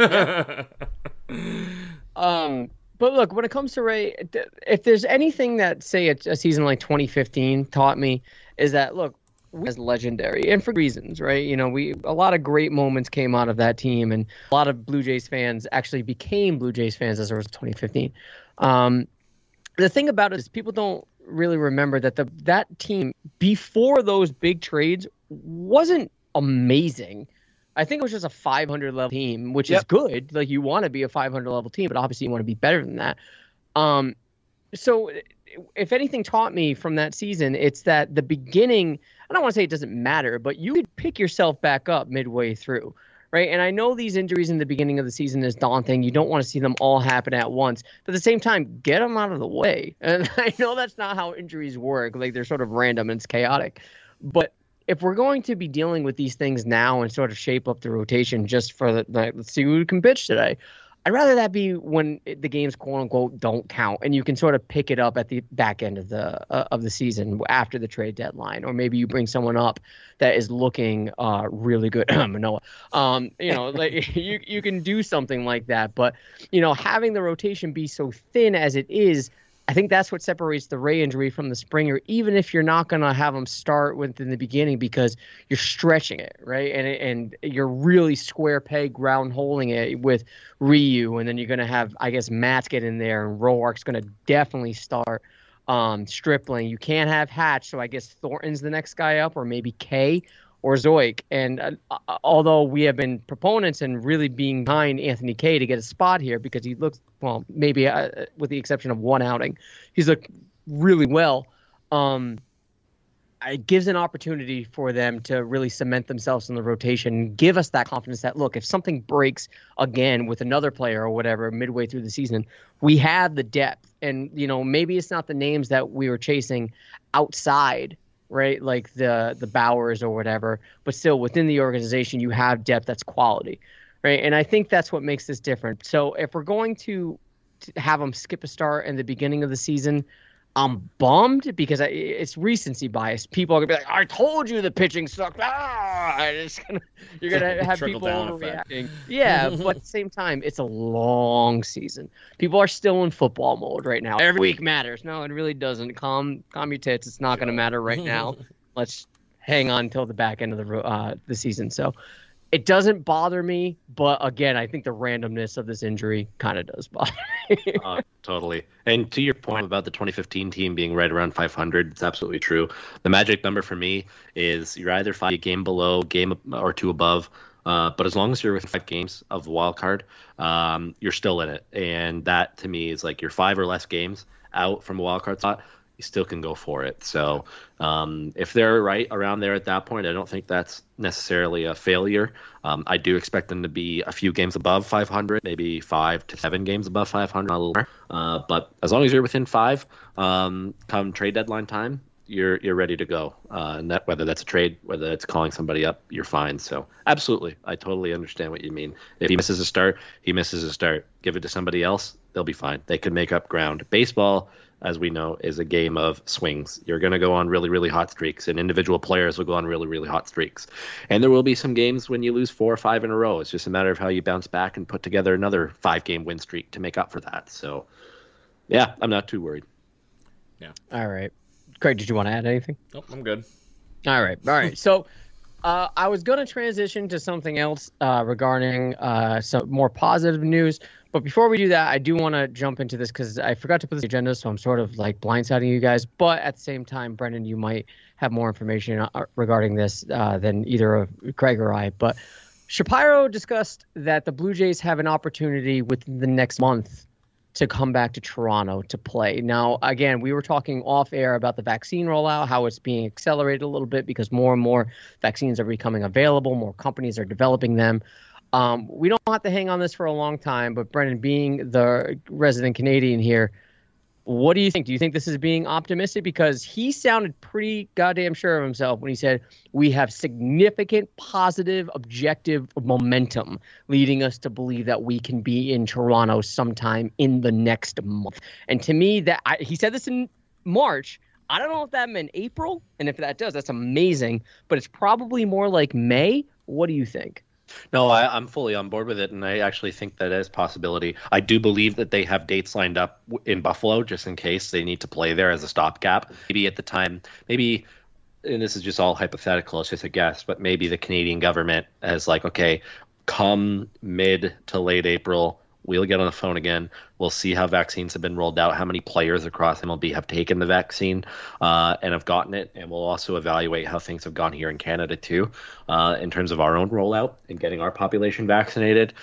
Um, but look, when it comes to Ray, th- if there's anything that, say, a, a season like twenty fifteen taught me, is that, look, as legendary, and for reasons, right? You know, we a lot of great moments came out of that team, and a lot of Blue Jays fans actually became Blue Jays fans as a result of twenty fifteen. Um, the thing about it is people don't really remember that the that team before those big trades wasn't amazing. I think it was just a five hundred level team, which Yep. is good. Like, you want to be a five hundred level team, but obviously you want to be better than that. Um, so if anything taught me from that season, it's that the beginning, I don't want to say it doesn't matter, but you could pick yourself back up midway through, right? And I know these injuries in the beginning of the season is daunting. You don't want to see them all happen at once. But at the same time, get them out of the way. And I know that's not how injuries work. Like, they're sort of random and it's chaotic. But if we're going to be dealing with these things now and sort of shape up the rotation just for the, like, let's see who can pitch today, I'd rather that be when the games, quote unquote, don't count, and you can sort of pick it up at the back end of the uh, of the season after the trade deadline, or maybe you bring someone up that is looking uh, really good. Manoah, um, you know, like you you can do something like that, but you know, having the rotation be so thin as it is, I think that's what separates the Ray injury from the Springer, even if you're not going to have them start within the beginning, because you're stretching it, right? And and you're really square peg ground holding it with Ryu, and then you're going to have, I guess, Matt's get in there, and Roark's going to definitely start um, Stripling. You can't have Hatch, so I guess Thornton's the next guy up, or maybe Kay or Zoik. And uh, although we have been proponents and really being behind Anthony Kay to get a spot here, because he looks, well, maybe uh, with the exception of one outing, he's looked really well. Um, it gives an opportunity for them to really cement themselves in the rotation, give us that confidence that, look, if something breaks again with another player or whatever midway through the season, we have the depth. And, you know, maybe it's not the names that we were chasing outside, right? Like the the Bowers or whatever, but still within the organization, you have depth that's quality, right? And I think that's what makes this different. So if we're going to, to have them skip a start in the beginning of the season, I'm bummed because I, it's recency bias. People are gonna be like, "I told you the pitching sucked." Ah, and it's gonna, you're gonna have people overreacting. Yeah, but at the same time, it's a long season. People are still in football mode right now. Every week matters. No, it really doesn't. Calm, calm your tits. It's not gonna matter right now. Let's hang on until the back end of the uh, the season. So it doesn't bother me, but again, I think the randomness of this injury kind of does bother me. uh, totally. And to your point about the twenty fifteen team being right around five hundred, it's absolutely true. The magic number for me is you're either five game below, game or two above. Uh, but as long as you're within five games of the wild card, um, you're still in it. And that to me is like you're five or less games out from a wild card spot. you still can go for it. So um, if they're right around there at that point, I don't think that's necessarily a failure. Um, I do expect them to be a few games above five hundred, maybe five to seven games above five hundred, a little more. Uh, but as long as you're within five, um, come trade deadline time, you're you're ready to go. Uh, and that whether that's a trade, whether it's calling somebody up, you're fine. So absolutely, I totally understand what you mean. If he misses a start, he misses a start. Give it to somebody else, they'll be fine. They can make up ground. Baseball, as we know, is a game of swings. You're going to go on really, really hot streaks, and individual players will go on really, really hot streaks. And there will be some games when you lose four or five in a row. It's just a matter of how you bounce back and put together another five-game win streak to make up for that. So, yeah, I'm not too worried. Yeah. All right. Craig, did you want to add anything? Nope, I'm good. All right. All right. So uh, I was going to transition to something else uh, regarding uh, some more positive news. But before we do that, I do want to jump into this because I forgot to put this agenda, so I'm sort of like blindsiding you guys. But at the same time, Brendan, you might have more information regarding this uh, than either of Craig or I. But Shapiro discussed that the Blue Jays have an opportunity within the next month to come back to Toronto to play. Now, again, we were talking off air about the vaccine rollout, how it's being accelerated a little bit because more and more vaccines are becoming available, more companies are developing them. Um, we don't have to hang on this for a long time, but Brendan, being the resident Canadian here, what do you think? Do you think this is being optimistic? Because he sounded pretty goddamn sure of himself when he said we have significant positive objective momentum leading us to believe that we can be in Toronto sometime in the next month. And to me, that I, he said this in March. I don't know if that meant April, and if that does, that's amazing. But it's probably more like May. What do you think? No, I, I'm fully on board with it, and I actually think that is a possibility. I do believe that they have dates lined up in Buffalo just in case they need to play there as a stopgap. Maybe at the time, maybe, and this is just all hypothetical, it's just a guess, but maybe the Canadian government has like, okay, come mid to late April, we'll get on the phone again. We'll see how vaccines have been rolled out, how many players across M L B have taken the vaccine uh, and have gotten it. And we'll also evaluate how things have gone here in Canada, too, uh, in terms of our own rollout and getting our population vaccinated.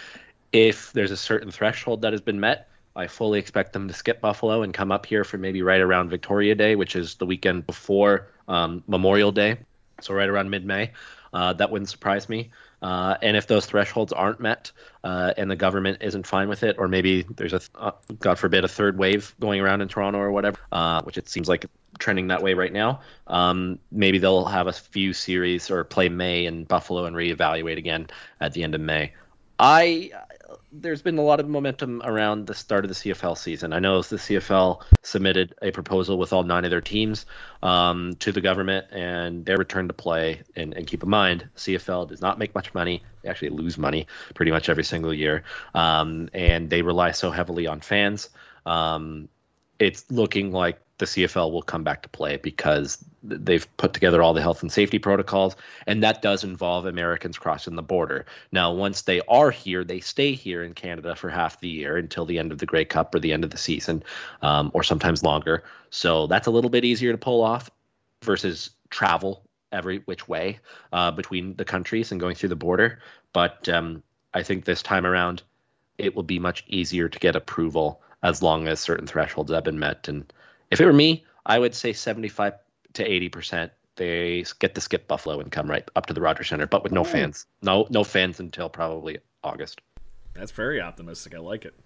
If there's a certain threshold that has been met, I fully expect them to skip Buffalo and come up here for maybe right around Victoria Day, which is the weekend before um, Memorial Day. So right around mid-May. Uh, that wouldn't surprise me. Uh, and if those thresholds aren't met uh, and the government isn't fine with it, or maybe there's a, uh, God forbid, a third wave going around in Toronto or whatever, uh, which it seems like trending that way right now, um, maybe they'll have a few series or play May in Buffalo and reevaluate again at the end of May. I there's been a lot of momentum around the start of the C F L season. I know the C F L submitted a proposal with all nine of their teams um, to the government and their return to play. And, and keep in mind, C F L does not make much money. They actually lose money pretty much every single year. Um, and they rely so heavily on fans. Um, it's looking like the C F L will come back to play because they've put together all the health and safety protocols, and that does involve Americans crossing the border. Now, once they are here, they stay here in Canada for half the year until the end of the Grey Cup or the end of the season, um, or sometimes longer. So that's a little bit easier to pull off versus travel every which way uh, between the countries and going through the border. But um, I think this time around, it will be much easier to get approval as long as certain thresholds have been met. And if it were me, I would say seventy-five to eighty percent they get to skip Buffalo and come right up to the Rogers Center, but with no fans. No no fans until probably August. That's very optimistic. I like it.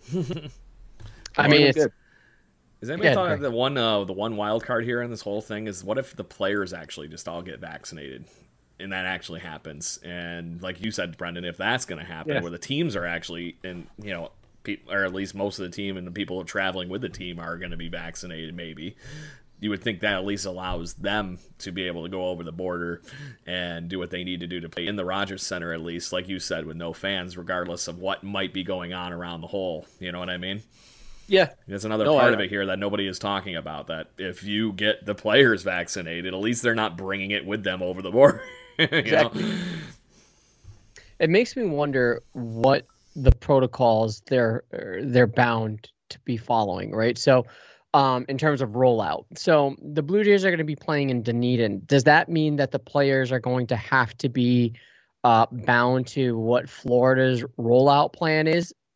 I mean, it's, is anybody yeah, thought Greg. the one uh, the one wild card here in this whole thing is what if the players actually just all get vaccinated? And that actually happens. And like you said, Brendan, if that's going to happen, Yeah. where the teams are actually, and you know, or at least most of the team and the people traveling with the team are going to be vaccinated, maybe. You would think that at least allows them to be able to go over the border and do what they need to do to play in the Rogers Center, at least, like you said, with no fans, regardless of what might be going on around the hole. You know what I mean? Yeah. There's another No, part I- of it here that nobody is talking about, that if you get the players vaccinated, at least they're not bringing it with them over the border. you Exactly. know? It makes me wonder what the protocols they're they're bound to be following, right? So, um, in terms of rollout, so the Blue Jays are going to be playing in Dunedin. Does that mean that the players are going to have to be uh, bound to what Florida's rollout plan is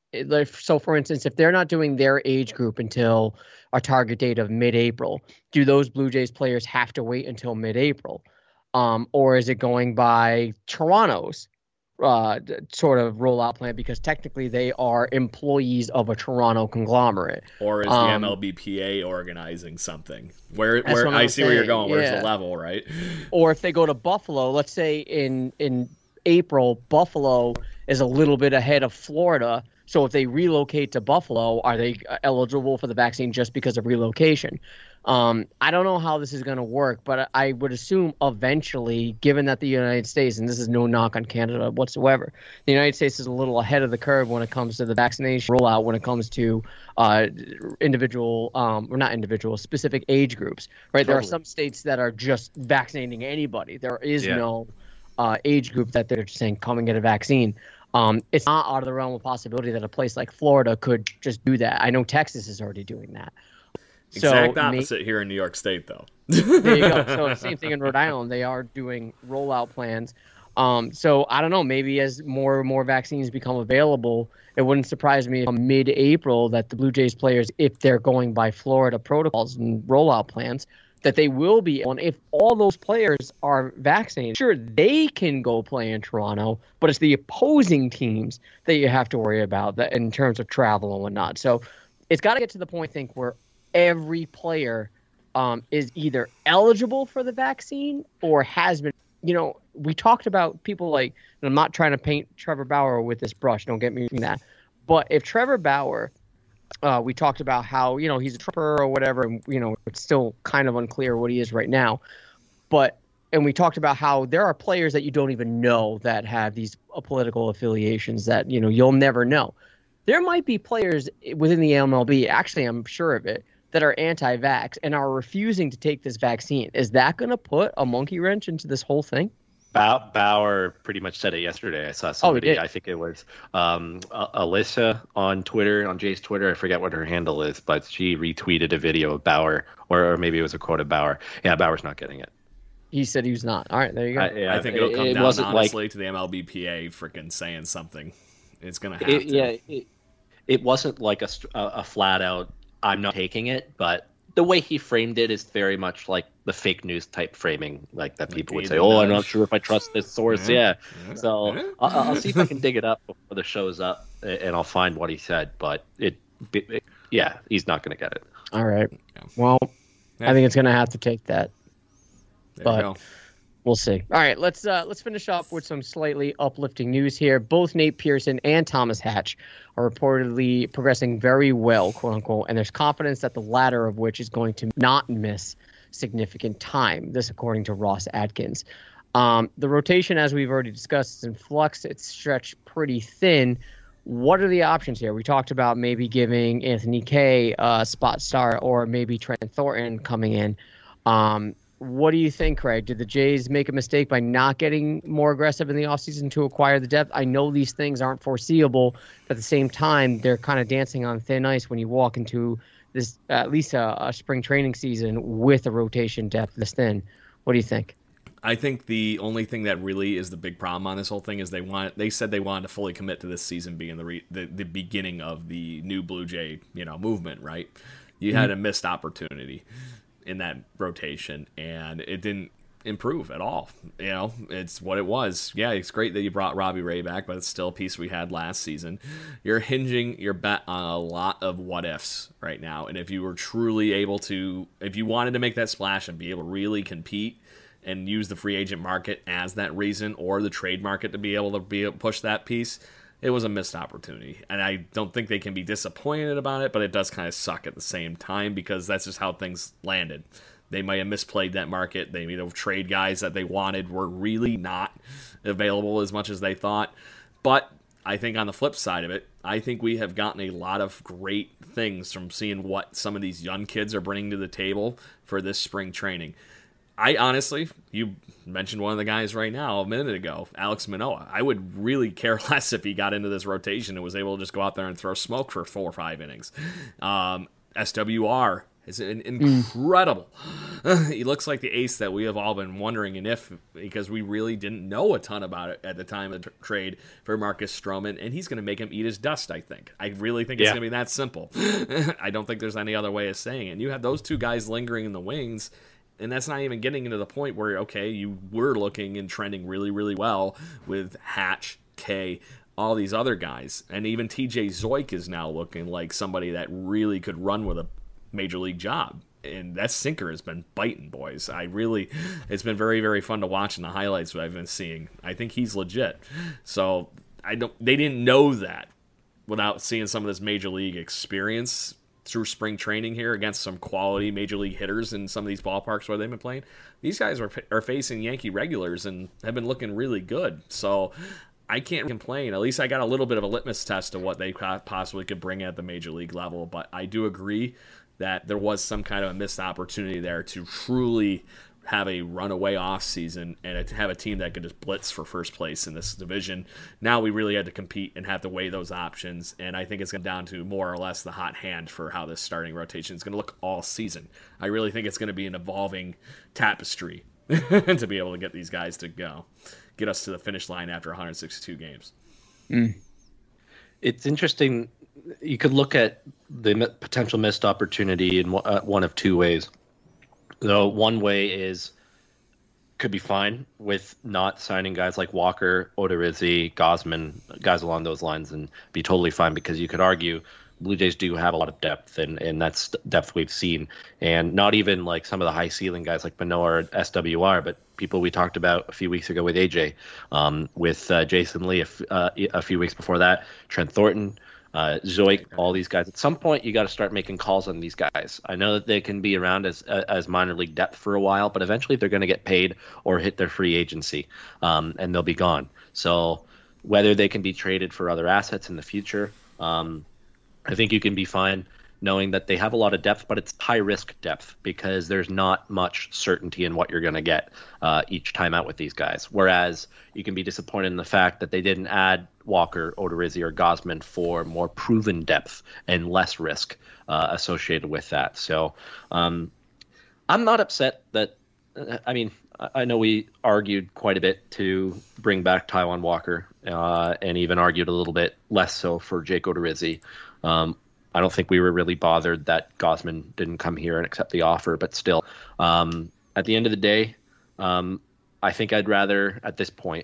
so for instance, if they're not doing their age group until a target date of mid-April, do those Blue Jays players have to wait until mid-April? Um, or is it going by Toronto's uh, sort of rollout plan, because technically they are employees of a Toronto conglomerate? Or is um, the M L B P A organizing something? Where where I see saying. where you're going. Where's yeah. the level, right? Or if they go to Buffalo, let's say in in April, Buffalo is a little bit ahead of Florida. So if they relocate to Buffalo, are they eligible for the vaccine just because of relocation? Um, I don't know how this is going to work, but I would assume eventually, given that the United States, and this is no knock on Canada whatsoever, the United States is a little ahead of the curve when it comes to the vaccination rollout, when it comes to uh, individual, um, or not individual, specific age groups, right? Totally. There are some states that are just vaccinating anybody. There is yeah. no uh, age group that they're just saying, come and get a vaccine. Um, it's not out of the realm of possibility that a place like Florida could just do that. I know Texas is already doing that. Exact so opposite may- here in New York State, though. There you go. So same thing in Rhode Island. They are doing rollout plans. Um, so I don't know. Maybe as more and more vaccines become available, it wouldn't surprise me if mid-April that the Blue Jays players, if they're going by Florida protocols and rollout plans, that they will be on. If all those players are vaccinated, sure, they can go play in Toronto, but it's the opposing teams that you have to worry about that in terms of travel and whatnot. So it's got to get to the point, I think, where every player um, is either eligible for the vaccine or has been. You know, we talked about people like, and I'm not trying to paint Trevor Bauer with this brush, don't get me that, but if Trevor Bauer, uh, we talked about how, you know, he's a trooper or whatever, and, you know, it's still kind of unclear what he is right now, but, and we talked about how there are players that you don't even know that have these uh, political affiliations that, you know, you'll never know. There might be players within the M L B, actually, I'm sure of it, that are anti-vax and are refusing to take this vaccine. Is that going to put a monkey wrench into this whole thing? Bauer pretty much said it yesterday. I saw somebody, oh, I think it was um, Alyssa on Twitter, on Jay's Twitter. I forget what her handle is, but she retweeted a video of Bauer, or, or maybe it was a quote of Bauer. Yeah, Bauer's not getting it. He said he was not. All right, there you go. I, yeah, I think it'll come it, it down, honestly, like, to the M L B P A freaking saying something. It's going to have it, to. Yeah, it, it wasn't like a, a flat-out, I'm not taking it, but the way he framed it is very much like the fake news type framing, like that people would say, oh, I'm not sure if I trust this source. Yeah. yeah. So yeah. I'll, I'll see if I can dig it up before the show's up, and I'll find what he said. But it, it yeah, he's not going to get it. All right. Well, I think it's going to have to take that. There but you go. We'll see. All right, let's uh, let's finish up with some slightly uplifting news here. Both Nate Pearson and Thomas Hatch are reportedly progressing very well, quote unquote, and there's confidence that the latter of which is going to not miss significant time. This, according to Ross Atkins. Um, the rotation, as we've already discussed, is in flux. It's stretched pretty thin. What are the options here? We talked about maybe giving Anthony Kay a spot start, or maybe Trent Thornton coming in. Um, What do you think, Craig? Did the Jays make a mistake by not getting more aggressive in the offseason to acquire the depth? I know these things aren't foreseeable, but at the same time, they're kind of dancing on thin ice when you walk into this, uh, at least a, a spring training season with a rotation depth this thin. What do you think? I think the only thing that really is the big problem on this whole thing is they want. They said they wanted to fully commit to this season being the re, the, the beginning of the new Blue Jay, you know, movement, right? You mm-hmm. had a missed opportunity in that rotation, and it didn't improve at all. You know, it's what it was. Yeah, it's great that you brought Robbie Ray back, but it's still a piece we had last season. You're hinging your bet on a lot of what ifs right now, and if you were truly able to, if you wanted to make that splash and be able to really compete and use the free agent market as that reason, or the trade market to be able to be push that piece, it was a missed opportunity, and I don't think they can be disappointed about it, but it does kind of suck at the same time because that's just how things landed. They might have misplayed that market. They, you know, trade guys that they wanted were really not available as much as they thought. But I think on the flip side of it, I think we have gotten a lot of great things from seeing what some of these young kids are bringing to the table for this spring training. I honestly, you mentioned one of the guys right now a minute ago, Alex Manoah. I would really care less if he got into this rotation and was able to just go out there and throw smoke for four or five innings. Um, S W R is an incredible he looks like the ace that we have all been wondering and if, because we really didn't know a ton about it at the time of the trade for Marcus Stroman, and he's going to make him eat his dust, I think. I really think it's yeah. going to be that simple. I don't think there's any other way of saying it. And you have those two guys lingering in the wings, and that's not even getting into the point where, okay, you were looking and trending really, really well with Hatch, Kay, all these other guys. And even T J Zeuch is now looking like somebody that really could run with a major league job. And that sinker has been biting, boys. I really, it's been very, very fun to watch in the highlights that I've been seeing. I think he's legit. So I don't, they didn't know that without seeing some of this major league experience through spring training here against some quality major league hitters in some of these ballparks where they've been playing. These guys are, are facing Yankee regulars and have been looking really good. So I can't complain. At least I got a little bit of a litmus test of what they possibly could bring at the major league level. But I do agree that there was some kind of a missed opportunity there to truly have a runaway offseason and to have a team that could just blitz for first place in this division. Now we really had to compete and have to weigh those options, and I think it's going down to more or less the hot hand for how this starting rotation is going to look all season. I really think it's going to be an evolving tapestry to be able to get these guys to go, get us to the finish line after one hundred sixty-two games. Mm. It's interesting. You could look at the potential missed opportunity in one of two ways. So one way is could be fine with not signing guys like Walker, Odorizzi, Gausman, guys along those lines, and be totally fine, because you could argue Blue Jays do have a lot of depth, and, and that's depth we've seen. And not even like some of the high ceiling guys like Manoah or S W R, but people we talked about a few weeks ago with A J, um, with uh, Jason Lee a, f- uh, a few weeks before that, Trent Thornton, Uh, Zeuch, all these guys. At some point, you got to start making calls on these guys. I know that they can be around as as minor league depth for a while, but eventually they're going to get paid or hit their free agency, um, and they'll be gone. So whether they can be traded for other assets in the future, um, I think you can be fine knowing that they have a lot of depth, but it's high-risk depth because there's not much certainty in what you're going to get uh, each time out with these guys. Whereas you can be disappointed in the fact that they didn't add Walker, Odorizzi, or Gausman for more proven depth and less risk uh, associated with that. So um, I'm not upset that – I mean, I know we argued quite a bit to bring back Taijuan Walker uh, and even argued a little bit less so for Jake Odorizzi. Um, I don't think we were really bothered that Gausman didn't come here and accept the offer, but still, um, at the end of the day, um, I think I'd rather, at this point,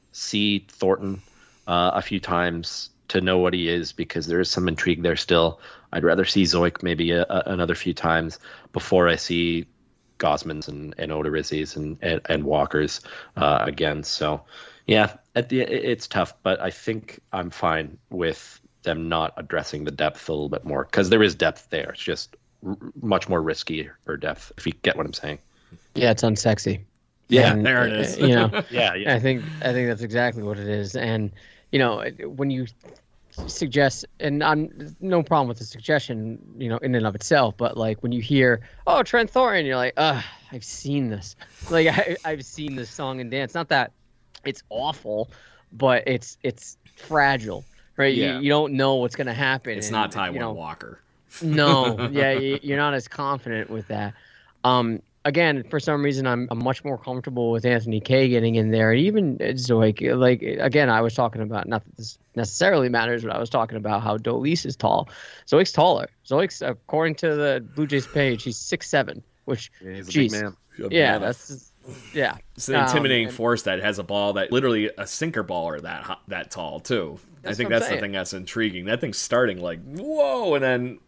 see Thornton uh, a few times to know what he is, because there is some intrigue there still. I'd rather see Zeuch maybe a, a, another few times before I see Gausman's and, and Odorizzi's and, and, and Walker's uh, again. So, yeah, at the it's tough, but I think I'm fine with them not addressing the depth a little bit more, because there is depth there. It's just r- much more risky or depth, if you get what I'm saying. Yeah, it's unsexy. Yeah, and, there it is. You know, yeah, yeah. I think I think that's exactly what it is. And you know, when you suggest, and I'm no problem with the suggestion, you know, in and of itself, but like when you hear, oh, Trent Thornton, you're like, ugh, I've seen this. Like I, I've seen this song and dance. Not that it's awful, but it's it's fragile. Right, yeah. you, you don't know what's going to happen. It's and, not Taijuan you know, Walker. No, yeah, you, you're not as confident with that. Um, again, for some reason, I'm, I'm much more comfortable with Anthony Kay getting in there, and even Zeuch. Like again, I was talking about, not that this necessarily matters, but I was talking about how Dolis is tall. Zeuch's taller. Zeuch's, according to the Blue Jays page, he's six seven, which yeah, he's a geez, big man. Yeah, that's. Yeah, it's an intimidating um, force that has a ball that literally a sinker baller that that tall too. I think that's the thing that's intriguing. That thing's starting like whoa, and then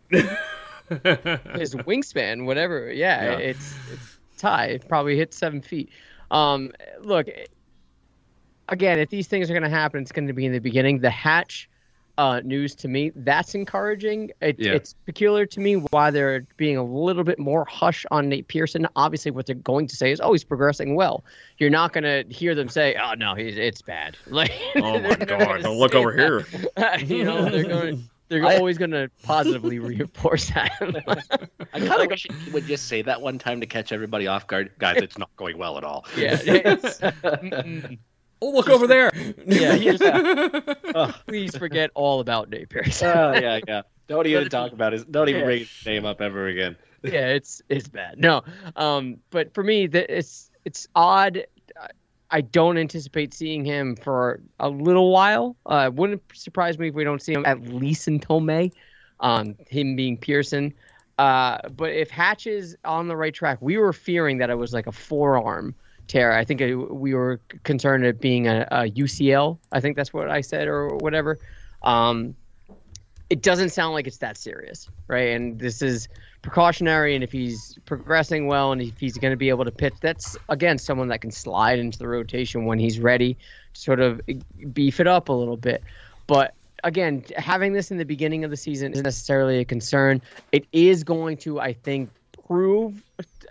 his wingspan, whatever. Yeah, yeah. it's it's high. It probably hit seven feet. Um, look, again, if these things are going to happen, it's going to be in the beginning. The Hatch uh, news to me, that's encouraging. It, yeah. It's peculiar to me why they're being a little bit more hush on Nate Pearson. Obviously, what they're going to say is, oh, he's progressing well. You're not going to hear them say, oh, no, he's it's bad. Like, oh, my God, don't look over here. You know, they're going They're I, always going to positively reinforce that. I kind of wish he would just say that one time to catch everybody off guard. Guys, it's not going well at all. Yeah. It's, oh, look over there. Yeah. yeah. Please forget all about Nate Pearson. uh, yeah, yeah. Don't even talk about his. Don't even yeah. bring his name up ever again. yeah, it's it's bad. No, um, but for me, the, it's it's odd. I don't anticipate seeing him for a little while. Uh, wouldn't surprise me if we don't see him at least until May. Um, him being Pearson. Uh, but if Hatch is on the right track, we were fearing that it was like a forearm tear. I think it, we were concerned it being a, a U C L. I think that's what I said or whatever. Um, it doesn't sound like it's that serious, right? And this is precautionary, and if he's progressing well and if he's going to be able to pitch, that's, again, someone that can slide into the rotation when he's ready to sort of beef it up a little bit. But, again, having this in the beginning of the season isn't necessarily a concern. It is going to, I think, prove,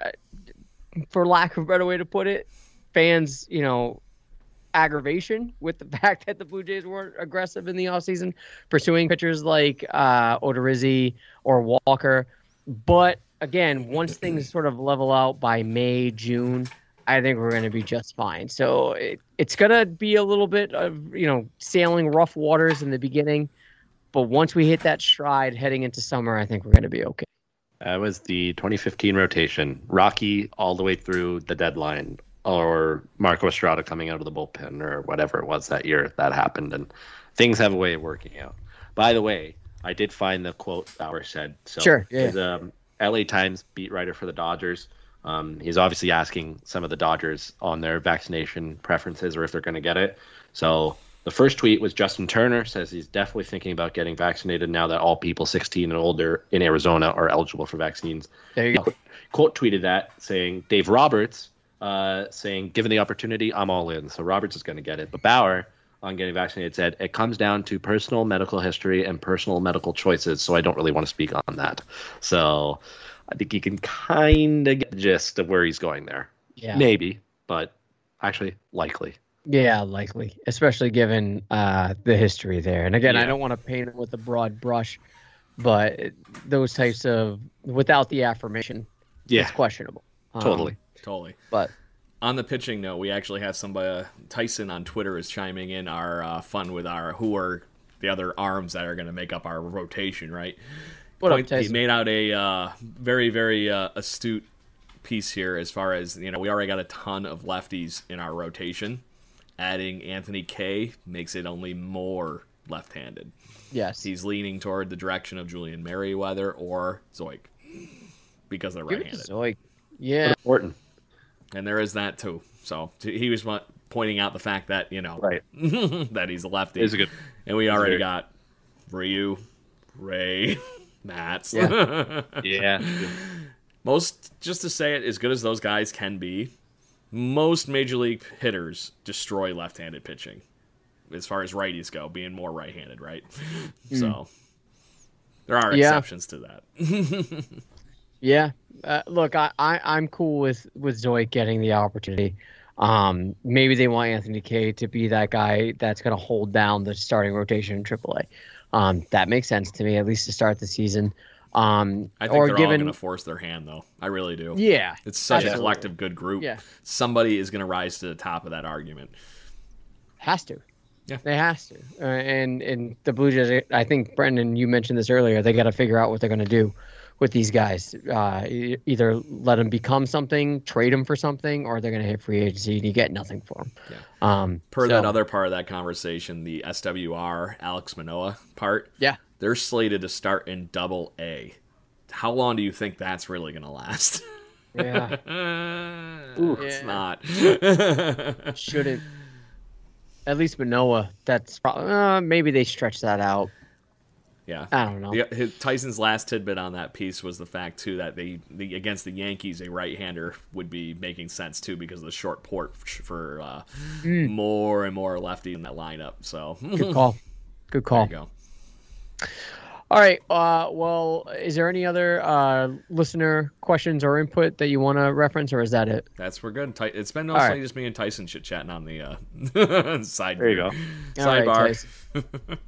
for lack of a better way to put it, fans, you know, aggravation with the fact that the Blue Jays weren't aggressive in the offseason, pursuing pitchers like uh, Odorizzi or Walker. But again, once things sort of level out by May, June, I think we're going to be just fine. So it, it's going to be a little bit of, you know, sailing rough waters in the beginning. But once we hit that stride heading into summer, I think we're going to be okay. That was the twenty fifteen rotation. Rocky all the way through the deadline, or Marco Estrada coming out of the bullpen, or whatever it was that year that happened. And things have a way of working out. By the way, I did find the quote Bauer said. So sure. Yeah. He's a um, L A Times beat writer for the Dodgers. Um, he's obviously asking some of the Dodgers on their vaccination preferences or if they're going to get it. So the first tweet was Justin Turner says he's definitely thinking about getting vaccinated now that all people sixteen and older in Arizona are eligible for vaccines. There you go. Quote tweeted that saying Dave Roberts uh, saying, given the opportunity, I'm all in. So Roberts is going to get it. But Bauer, on getting vaccinated, said it comes down to personal medical history and personal medical choices, so I don't really want to speak on that. So I think you can kind of get the gist of where he's going there. Yeah. Maybe, but actually likely. Yeah, likely, especially given uh, the history there. And again, Yeah. I don't want to paint it with a broad brush, but those types of, without the affirmation, Yeah. it's questionable. Um, Totally. Totally. But on the pitching note, we actually have somebody, uh, Tyson on Twitter is chiming in our uh, fun with our, who are the other arms that are going to make up our rotation, right? What up, Point, he Tyson? made out a uh, very, very uh, astute piece here as far as, you know, we already got a ton of lefties in our rotation. Adding Anthony Kay makes it only more left-handed. Yes. He's leaning toward the direction of Julian Merriweather or Zoik because they're Give it to right-handed. Zoik. Yeah. Important. And there is that too. So he was pointing out the fact that, you know, Right. that he's a lefty. He's a good. And we already very- got Ryu, Ray, Mats. Yeah. Yeah. Most, just to say it, as good as those guys can be, most major league hitters destroy left-handed pitching as far as righties go, being more right-handed, right? So there are Yeah. exceptions to that. Yeah. Uh, look, I, I, I'm cool with, with Zoik getting the opportunity. Um, maybe they want Anthony Kay to be that guy that's going to hold down the starting rotation in triple A. Um, that makes sense to me, at least to start the season. Um, I think or they're all given, going to force their hand, though. I really do. Yeah. It's such a absolutely. collective good group. Yeah. Somebody is going to rise to the top of that argument. Has to. Yeah. They has to. Uh, and and the Blue Jays, I think, Brendan, you mentioned this earlier, they got to figure out what they're going to do with these guys. Uh, e- either let them become something, trade them for something, or they're going to hit free agency and you get nothing for them. Yeah. Um, Per so, that other part of that conversation, the S W R, Alex Manoah part, Yeah. they're slated to start in double A. How long do you think that's really going to last? Yeah. Ooh, it's Yeah. not. Should it? At least Manoah, that's probably, uh, maybe they stretch that out. Yeah. I don't know. The, his, Tyson's last tidbit on that piece was the fact, too, that they the, against the Yankees, a right-hander would be making sense, too, because of the short port for uh, Mm. more and more lefty in that lineup. So Good call. Good call. There you go. All right. Uh, well, is there any other uh, listener questions or input that you want to reference, or is that it? That's we're good. Ty- It's been All mostly right. just me and Tyson chit chatting on the uh, side. There you go. All right, Sidebar. Tyson. Yeah.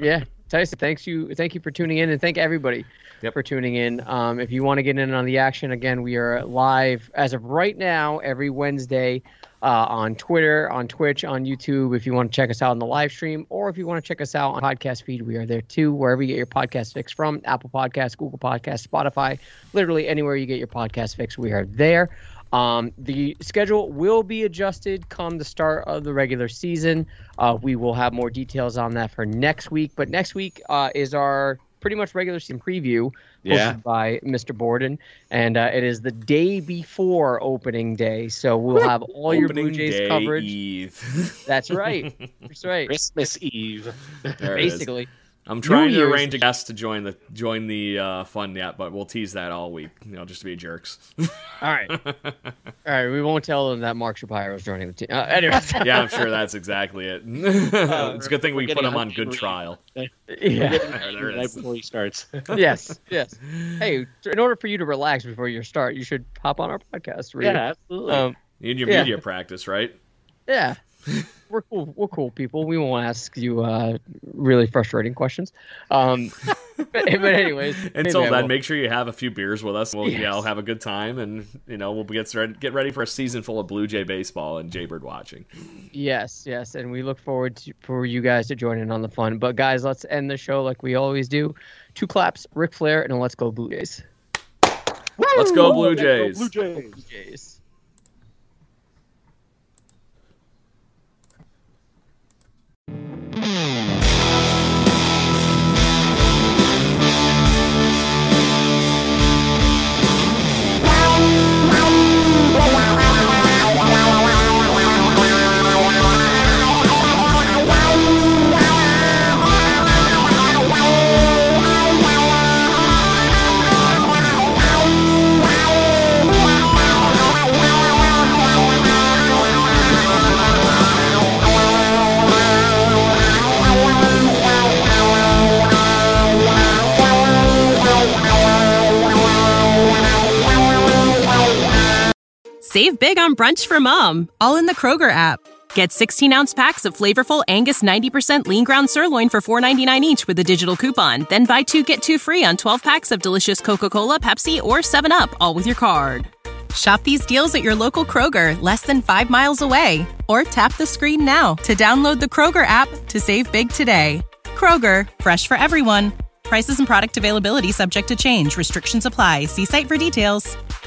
Tyson, thanks you, thank you for tuning in, and thank everybody yep. for tuning in. Um, if you want to get in on the action, again, we are live as of right now every Wednesday uh, on Twitter, on Twitch, on YouTube. If you want to check us out on the live stream, or if you want to check us out on podcast feed, we are there too. Wherever you get your podcast fix from, Apple Podcasts, Google Podcasts, Spotify, literally anywhere you get your podcast fix, we are there. Um, the schedule will be adjusted come the start of the regular season. Uh, we will have more details on that for next week. But next week uh, is our pretty much regular season preview hosted yeah. by Mister Borden. And uh, it is the day before opening day. So we'll have all your Blue Jays day coverage. Eve. That's right. That's right. Christmas Eve. Basically. I'm trying New to Year's. arrange a guest to join the join the uh, fun yet, but we'll tease that all week, you know, just to be jerks. All right, all right. We won't tell them that Mark Shapiro is joining the team. Uh, anyway, yeah, I'm sure that's exactly it. uh, it's a good thing we put him on good trial. Yeah, there right before he starts. yes, yes. Hey, in order for you to relax before you start, you should hop on our podcast. Really. Yeah, absolutely. Um, you need your yeah. media practice, right? Yeah. We're cool. We're cool people. We won't ask you uh, really frustrating questions. Um, but, but anyways, until then, will. make sure you have a few beers with us. We'll yes. you know, have a good time, and you know we'll get started, get ready for a season full of Blue Jay baseball and Jaybird watching. Yes, yes, and we look forward to, for you guys to join in on the fun. But guys, let's end the show like we always do. Two claps, Ric Flair, and let's go Blue Jays. Let's go Blue Jays. Let's go Blue Jays. Blue Jays. Save big on brunch for mom, all in the Kroger app. Get sixteen-ounce packs of flavorful Angus ninety percent lean ground sirloin for four ninety-nine each with a digital coupon. Then buy two, get two free on twelve packs of delicious Coca-Cola, Pepsi, or seven up, all with your card. Shop these deals at your local Kroger, less than five miles away. Or tap the screen now to download the Kroger app to save big today. Kroger, fresh for everyone. Prices and product availability subject to change. Restrictions apply. See site for details.